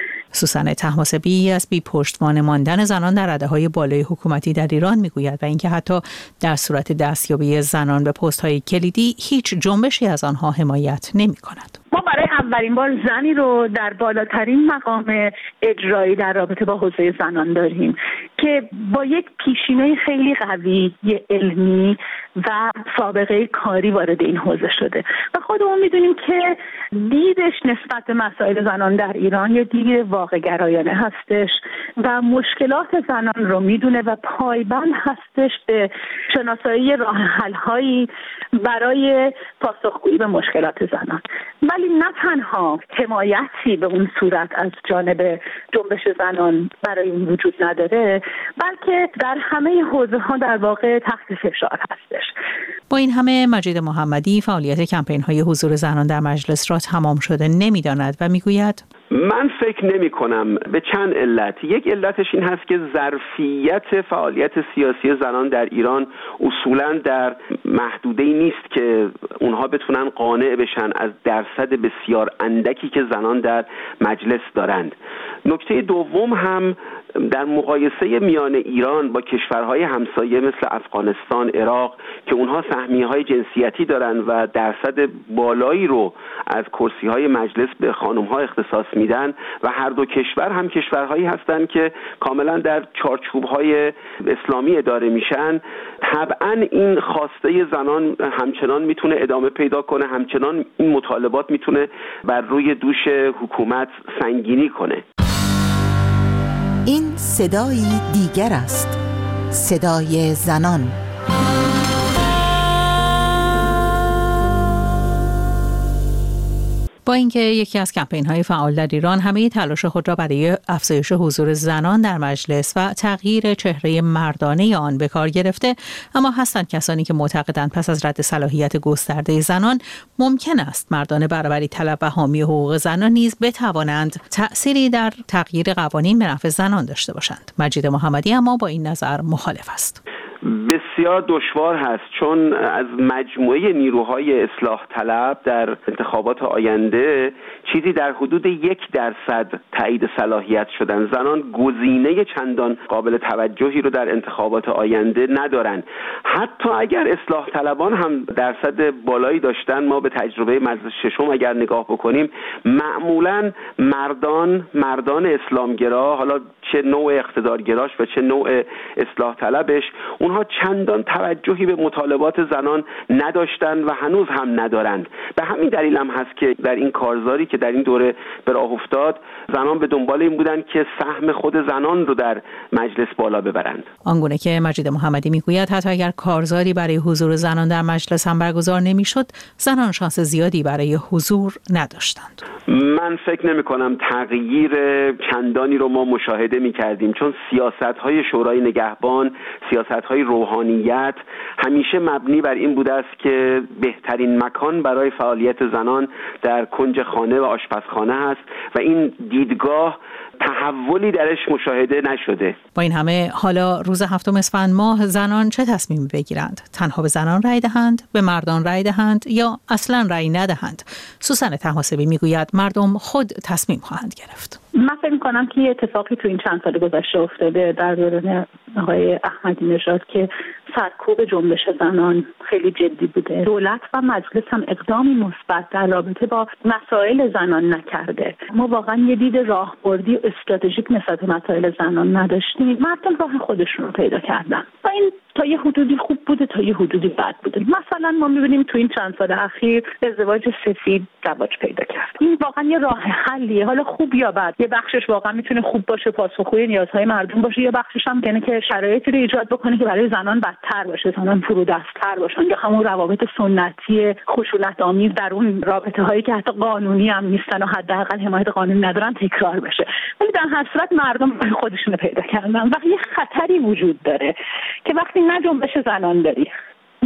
سوسن طهماسبی از بی پشتوانه ماندن زنان در رده‌های بالای حکومتی در ایران میگوید و اینکه حتی در صورت دستیابی زنان به پست‌های کلیدی هیچ جنبشی از آنها حمایت نمی‌کند. ما برای اولین بار زنی رو در بالاترین مقام اجرایی در رابطه با حوزه زنان داریم که با یک پیشینه خیلی قوی علمی و سابقه کاری وارد این حوزه شده و خودمون میدونیم که دیدش نسبت به مسائل زنان در ایران یه دید واقع گرایانه هستش و مشکلات زنان رو میدونه و پایبند هستش به شناسایی راه حل هایی برای پاسخگویی به مشکلات زنان. ولی نه تنها حمایتی به اون صورت از جانب جنبش زنان برای این وجود نداره، بلکه در همه حوزه ها در واقع تحت فشار هستش. با این همه مجید محمدی فعالیت کمپین های حضور زنان در مجلس را تمام شده نمیداند و میگوید من فکر نمی کنم به چند علت. یک علتش این هست که ظرفیت فعالیت سیاسی زنان در ایران اصولاً در محدوده‌ای نیست که اونها بتونن قانع بشن از درصد بسیار اندکی که زنان در مجلس دارند. نکته دوم هم در مقایسه میان ایران با کشورهای همسایه مثل افغانستان، عراق که اونها سهمیه‌های جنسیتی دارن و درصد بالایی رو از کرسی‌های مجلس به خانم‌ها اختصاص میدن و هر دو کشور هم کشورهایی هستند که کاملا در چارچوب‌های اسلامی اداره میشن، طبعا این خواسته زنان همچنان میتونه ادامه پیدا کنه، همچنان این مطالبات میتونه بر روی دوش حکومت سنگینی کنه. این صدایی دیگر است، صدای زنان. با اینکه یکی از کمپین‌های فعال در ایران همه تلاش خود را برای افزایش حضور زنان در مجلس و تغییر چهره مردانه آن به کار گرفته، اما هستند کسانی که معتقدند پس از رد صلاحیت گسترده زنان ممکن است مردان برابری طلب و حامی حقوق زنان نیز بتوانند تأثیری در تغییر قوانین به نفع زنان داشته باشند. مجید محمدی اما با این نظر مخالف است. بسیار دشوار هست، چون از مجموعه نیروهای اصلاح طلب در انتخابات آینده چیزی در حدود یک درصد تایید صلاحیت شدن. زنان گزینه چندان قابل توجهی رو در انتخابات آینده ندارن. حتی اگر اصلاح طلبان هم درصد بالایی داشتن، ما به تجربه مجلس ششم اگر نگاه بکنیم معمولا مردان مردان اسلامگرا، حالا چه نوع اقتدارگراش و چه نوع اصلاح طلبش، اونها چندان توجهی به مطالبات زنان نداشتن و هنوز هم ندارند. به همین دلیل هم هست که در این کارزاری که در این دوره به راه افتاد، زنان به دنبال این بودند که سهم خود زنان رو در مجلس بالا ببرند. آنگونه که مجید محمدی میگوید حتی اگر کارزاری برای حضور زنان در مجلس هم برگزار نمیشد، زنان شانس زیادی برای حضور نداشتند. من فکر نمی کنم تغییر چندانی رو ما مشاهده می کردیم، چون سیاست‌های شورای نگهبان، سیاست‌های روحانیت همیشه مبنی بر این بوده است که بهترین مکان برای فعالیت زنان در کنج خانه و آشپزخانه است و این دیدگاه تحولی درش مشاهده نشده. با این همه حالا روز هفتم اسفند ماه زنان چه تصمیمی بگیرند؟ تنها به زنان رأی دهند، به مردان رأی دهند یا اصلا رأی ندهند؟ سوسن طهماسبی میگوید مردم خود تصمیم خواهند گرفت. من فکر می‌کنم که یه اتفاقی تو این چند سال گذشته افتاده در دوران آقای احمدی نژاد که سرکوب جنبش زنان خیلی جدی بوده. دولت و مجلس هم اقدامی مثبت در رابطه با مسائل زنان نکرده. ما واقعا یه دید راهبردی و استراتژیک نسبت به مسائل زنان نداشتیم. مردم راه خودشون رو پیدا کردن. و این تا یه حدودی خوب بوده، تا یه حدودی بد بوده. مثلا ما می‌بینیم تو این چند سال اخیر ازدواج سفید رواج پیدا کرد. این واقعا یه راه حلیه، حالا خوب یا بد. یه بخشش واقعا میتونه خوب باشه، پاسخگوی نیازهای مردم باشه، یه بخشش هم یعنی که شرایطی رو ایجاد بکنه که برای زنان بدتر باشه، زنان فرودست‌تر باشن یا همون روابط سنتی خشونت آمیز در اون رابطه هایی که حتی قانونی هم نیستن و حداقل حمایت قانونی ندارن تکرار بشه. ولی در هر صورت مردم خودشون رو پیدا کردن و یه خطری وجود داره که وقتی نه جنبش زنان داری،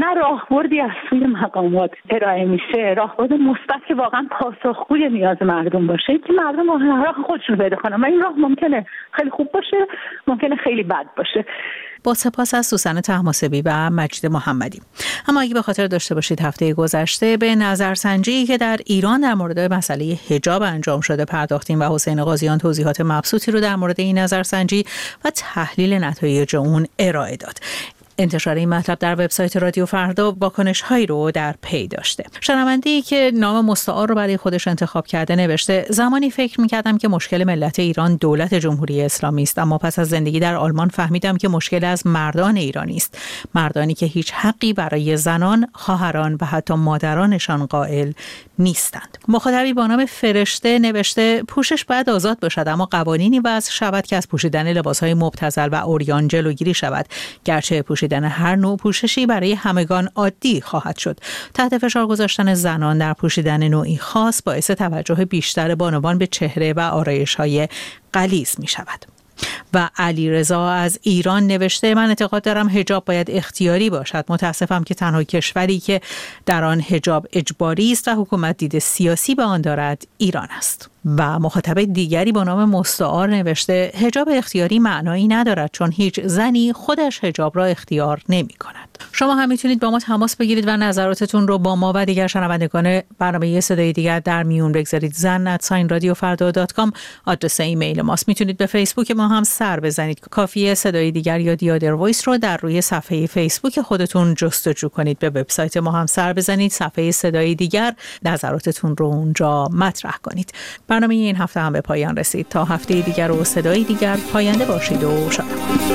نه راهبردی از سوی مقامات ارائه میشه، راهبرد مثبت که واقعا پاسخگوی نیاز مردم باشه، که مردم راه خودشون پیدا کنن و این راه ممکنه خیلی خوب باشه، ممکنه خیلی بد باشه. با سپاس از سوسن طهماسبی و مجید محمدی. اما اگه به خاطر داشته باشید هفته گذشته به نظرسنجی که در ایران در مورد مسئله حجاب انجام شده پرداختیم و حسین قاضیان توضیحات مبسوطی رو در مورد این نظرسنجی و تحلیل نتایج اون ارائه داد. انتشار این مطلب در وبسایت رادیو فردا واکنش‌هایی رو در پی داشته. شنونده‌ای که نام مستعار رو برای خودش انتخاب کرده نوشته: زمانی فکر می‌کردم که مشکل ملت ایران دولت جمهوری اسلامی است، اما پس از زندگی در آلمان فهمیدم که مشکل از مردان ایرانی است، مردانی که هیچ حقی برای زنان، خواهران و حتی مادرانشان قائل نیستند. مخاطبی با نام فرشته نوشته: پوشش باید آزاد باشد، اما قوانینی وضع شود که از پوشیدن لباس‌های مبتذل و عریان جلوگیری شود، گرچه پوشیدن هر نوع پوششی برای همگان عادی خواهد شد. تحت فشار گذاشتن زنان در پوشیدن نوعی خاص باعث توجه بیشتر بانوان به چهره و آرایش‌های غلیظ می شود. و علی رضا از ایران نوشته: من اعتقاد دارم حجاب باید اختیاری باشد. متاسفم که تنها کشوری که در آن حجاب اجباری است و حکومت دید سیاسی به آن دارد ایران است. و مخاطب دیگری با نام مستعار نوشته: حجاب اختیاری معنایی ندارد، چون هیچ زنی خودش حجاب را اختیار نمی کند. شما هم میتونید با ما تماس بگیرید و نظراتتون رو با ما و دیگر شنوندگان برنامه صدای دیگر در میون بگذارید. زن ات ساین رادیو فردا دات کام آدرس ایمیل ماست. میتونید به فیسبوک ما هم سر بزنید. کافیه صدای دیگر یا دیادر وایس رو در روی صفحه فیسبوک خودتون جستجو کنید. به وبسایت ما هم سر بزنید، صفحه صدای دیگر، نظراتتون رو اونجا مطرح کنید. برنامه این هفته هم به پایان رسید. تا هفته دیگر و صدای دیگر، پاینده باشید و شاد.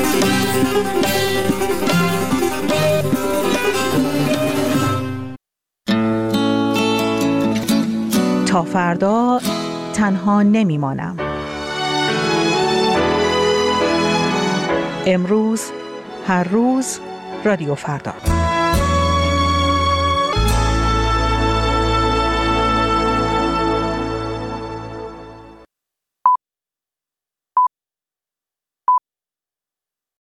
تا فردا تنها نمیمانم. امروز، هر روز، رادیو فردا.